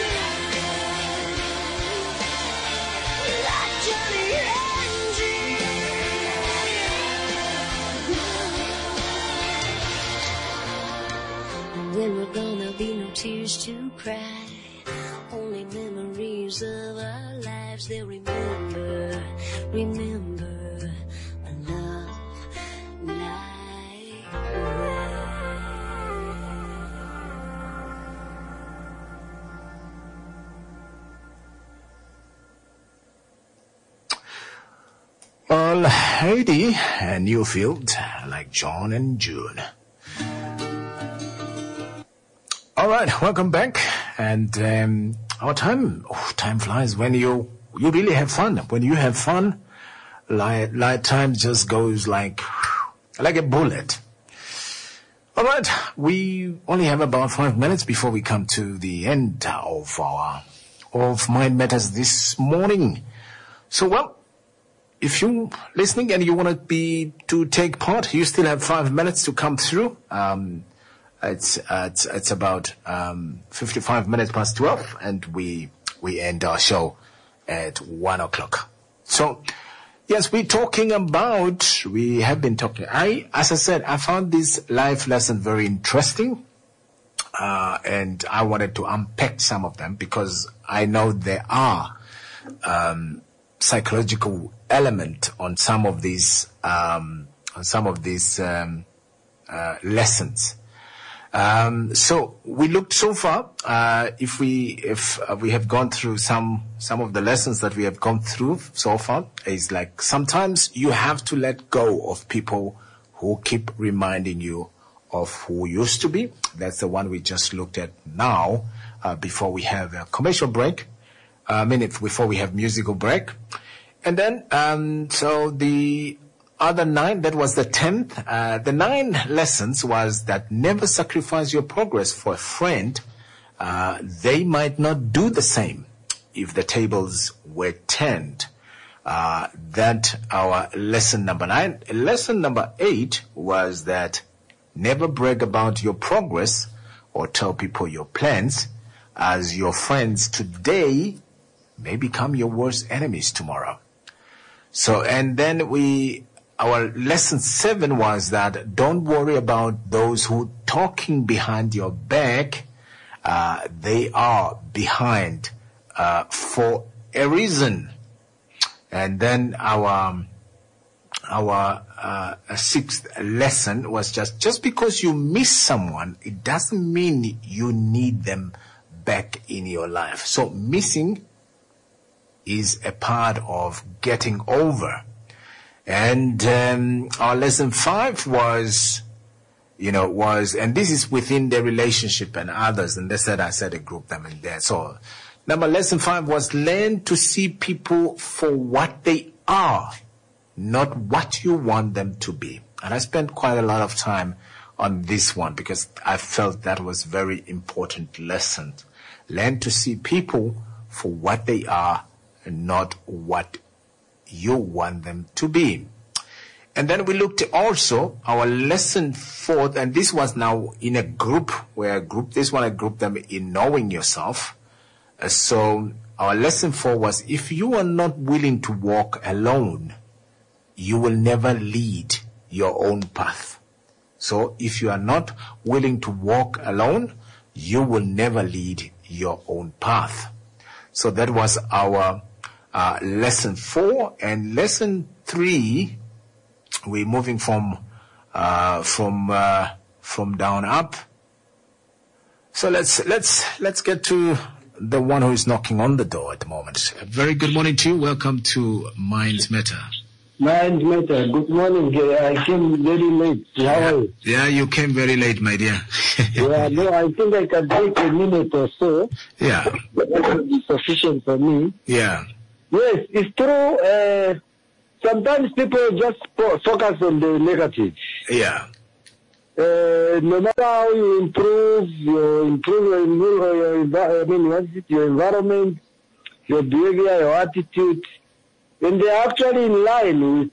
Like Johnny and June. And then we're gonna be no tears to cry, only memories of our lives they'll remember a love like that. Well, Heidi and Newfield, like John and June. All right, welcome back. And our time flies when you really have fun. When you have fun, light time just goes like a bullet. All right, we only have about 5 minutes before we come to the end of Mind Matters this morning. So, well, if you're listening and you want to take part, you still have 5 minutes to come through. It's about 55 minutes past 12, and we end our show at 1 o'clock. So, yes, we have been talking. As I said, I found this life lesson very interesting, and I wanted to unpack some of them because I know there are psychological element on some of these lessons. So we looked so far. If we have gone through some of the lessons that we have gone through so far, is like sometimes you have to let go of people who keep reminding you of who used to be. That's the one we just looked at now. Before we have a commercial break, before we have musical break, and then so the other 9, that was the 10th. The 9 lessons was that never sacrifice your progress for a friend. They might not do the same if the tables were turned. That our lesson number 9. Lesson number 8 was that never brag about your progress or tell people your plans, as your friends today may become your worst enemies tomorrow. So, and then our lesson 7 was that don't worry about those who talking behind your back. They are behind for a reason. And then our 6th lesson was just because you miss someone, it doesn't mean you need them back in your life. So missing is a part of getting over. And our lesson 5 was, and this is within the relationship and others, and that's that I said I grouped them in there. So, lesson 5 was learn to see people for what they are, not what you want them to be. And I spent quite a lot of time on this one because I felt that was very important lesson. Learn to see people for what they are and not what you want them to be. And then we looked at also our lesson 4, and this was now in a group where I grouped them in knowing yourself. So our lesson 4 was if you are not willing to walk alone, you will never lead your own path. So if you are not willing to walk alone, you will never lead your own path. So that was our lesson 4, and lesson 3. We're moving from down up. So let's get to the one who is knocking on the door at the moment. A very good morning to you. Welcome to Minds Matter. Mind Matter, good morning. I came very late. How are you? Yeah, you came very late, my dear. Yeah, no, I think I can take a minute or so. Yeah. That will be sufficient for me. Yeah. Yes, it's true. Sometimes people just focus on the negative. Yeah. No matter how you improve your environment, your behavior, your attitude, and they're actually in line with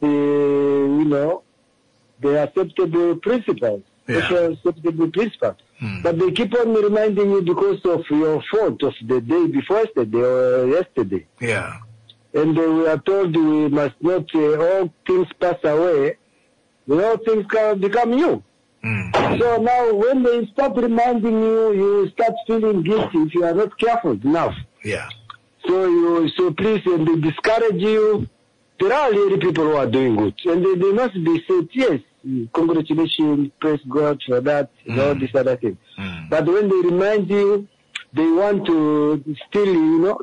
the acceptable principles, acceptable principles. But they keep on reminding you because of your fault of the day before yesterday or yesterday. Yeah. And we are told we must not all things pass away, all things can become new. So now when they stop reminding you, you start feeling guilty if you are not careful enough. Yeah. So please, and they discourage you. There are really people who are doing good, and they must be said, yes, congratulations, praise God for that, and all this other thing. But when they remind you, they want to still,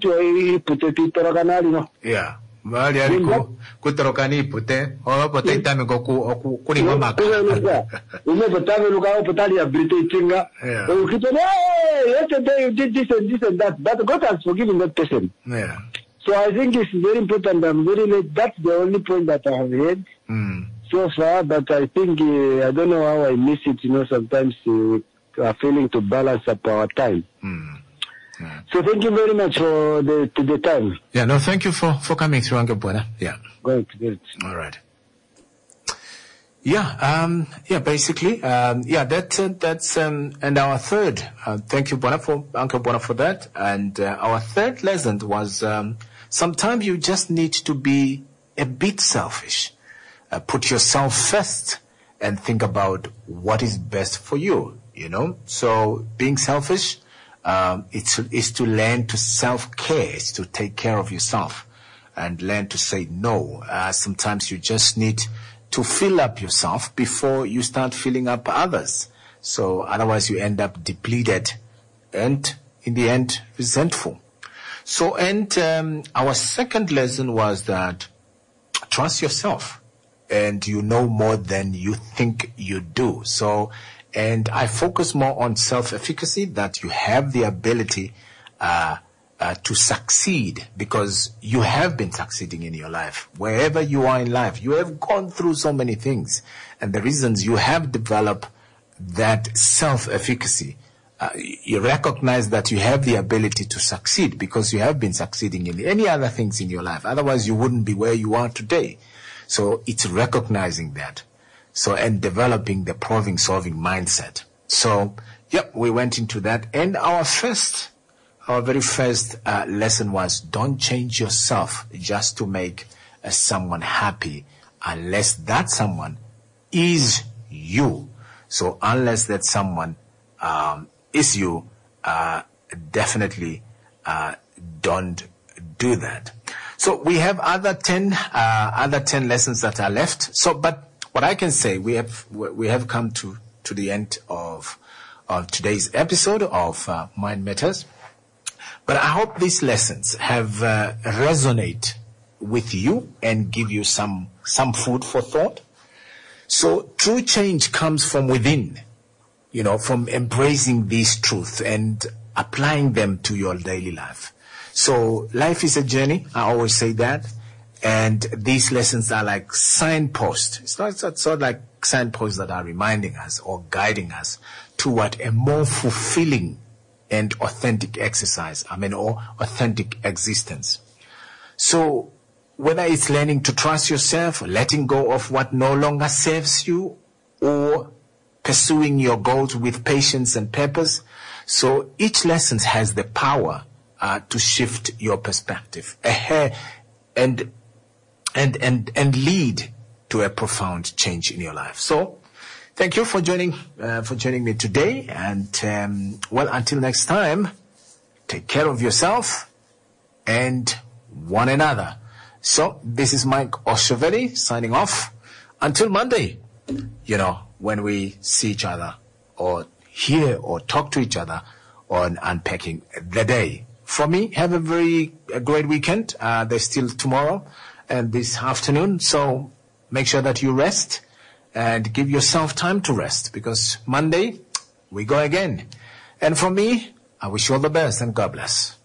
Yeah. Mali aliko kutorokani pute o pote itame ko kuninga maka. Umepatana lugha upatali ya Britain. Yesterday you did this and that. But God has forgiven that person. Yeah. So I think it's very important. I'm very late. That's the only point that I have heard so far. But I think I don't know how I miss it. Sometimes we are failing to balance up our time. Yeah. So thank you very much for the time. Yeah, no, thank you for coming through, Uncle Buena. Yeah. Great. All right. Yeah, basically, that's, and our third, thank you, Uncle Buena, for that. And, our third lesson was, sometimes you just need to be a bit selfish. Put yourself first and think about what is best for you, So being selfish, it's to learn to self-care. It's to take care of yourself and learn to say no. Sometimes you just need to fill up yourself before you start filling up others. So otherwise you end up depleted and in the end resentful. So, and our second lesson was that trust yourself and you know more than you think you do. So, and I focus more on self-efficacy, that you have the ability to succeed because you have been succeeding in your life. Wherever you are in life, you have gone through so many things. And the reasons you have developed that self-efficacy, you recognize that you have the ability to succeed because you have been succeeding in any other things in your life. Otherwise, you wouldn't be where you are today. So it's recognizing that. So, and developing the problem-solving mindset. So, we went into that. And our very first lesson was don't change yourself just to make someone happy unless that someone is you. So, unless that someone is you, definitely don't do that. So, we have other 10 lessons that are left. So, but what I can say, we have come to the end of today's episode of Mind Matters. But I hope these lessons have resonate with you and give you some food for thought. So true change comes from within, from embracing these truths and applying them to your daily life. So life is a journey. I always say that. And these lessons are like signposts. It's sort of like signposts that are reminding us or guiding us toward a more fulfilling and authentic exercise, or authentic existence. So whether it's learning to trust yourself, letting go of what no longer serves you, or pursuing your goals with patience and purpose, so each lesson has the power to shift your perspective and lead to a profound change in your life. So, thank you for joining me today. And, until next time, take care of yourself and one another. So, this is Mike Oshovelli signing off. Until Monday, when we see each other or hear or talk to each other on Unpacking the Day. For me, have a great weekend. There's still tomorrow. and this afternoon. So make sure that you rest and give yourself time to rest, because Monday we go again. And for me, I wish you all the best and God bless.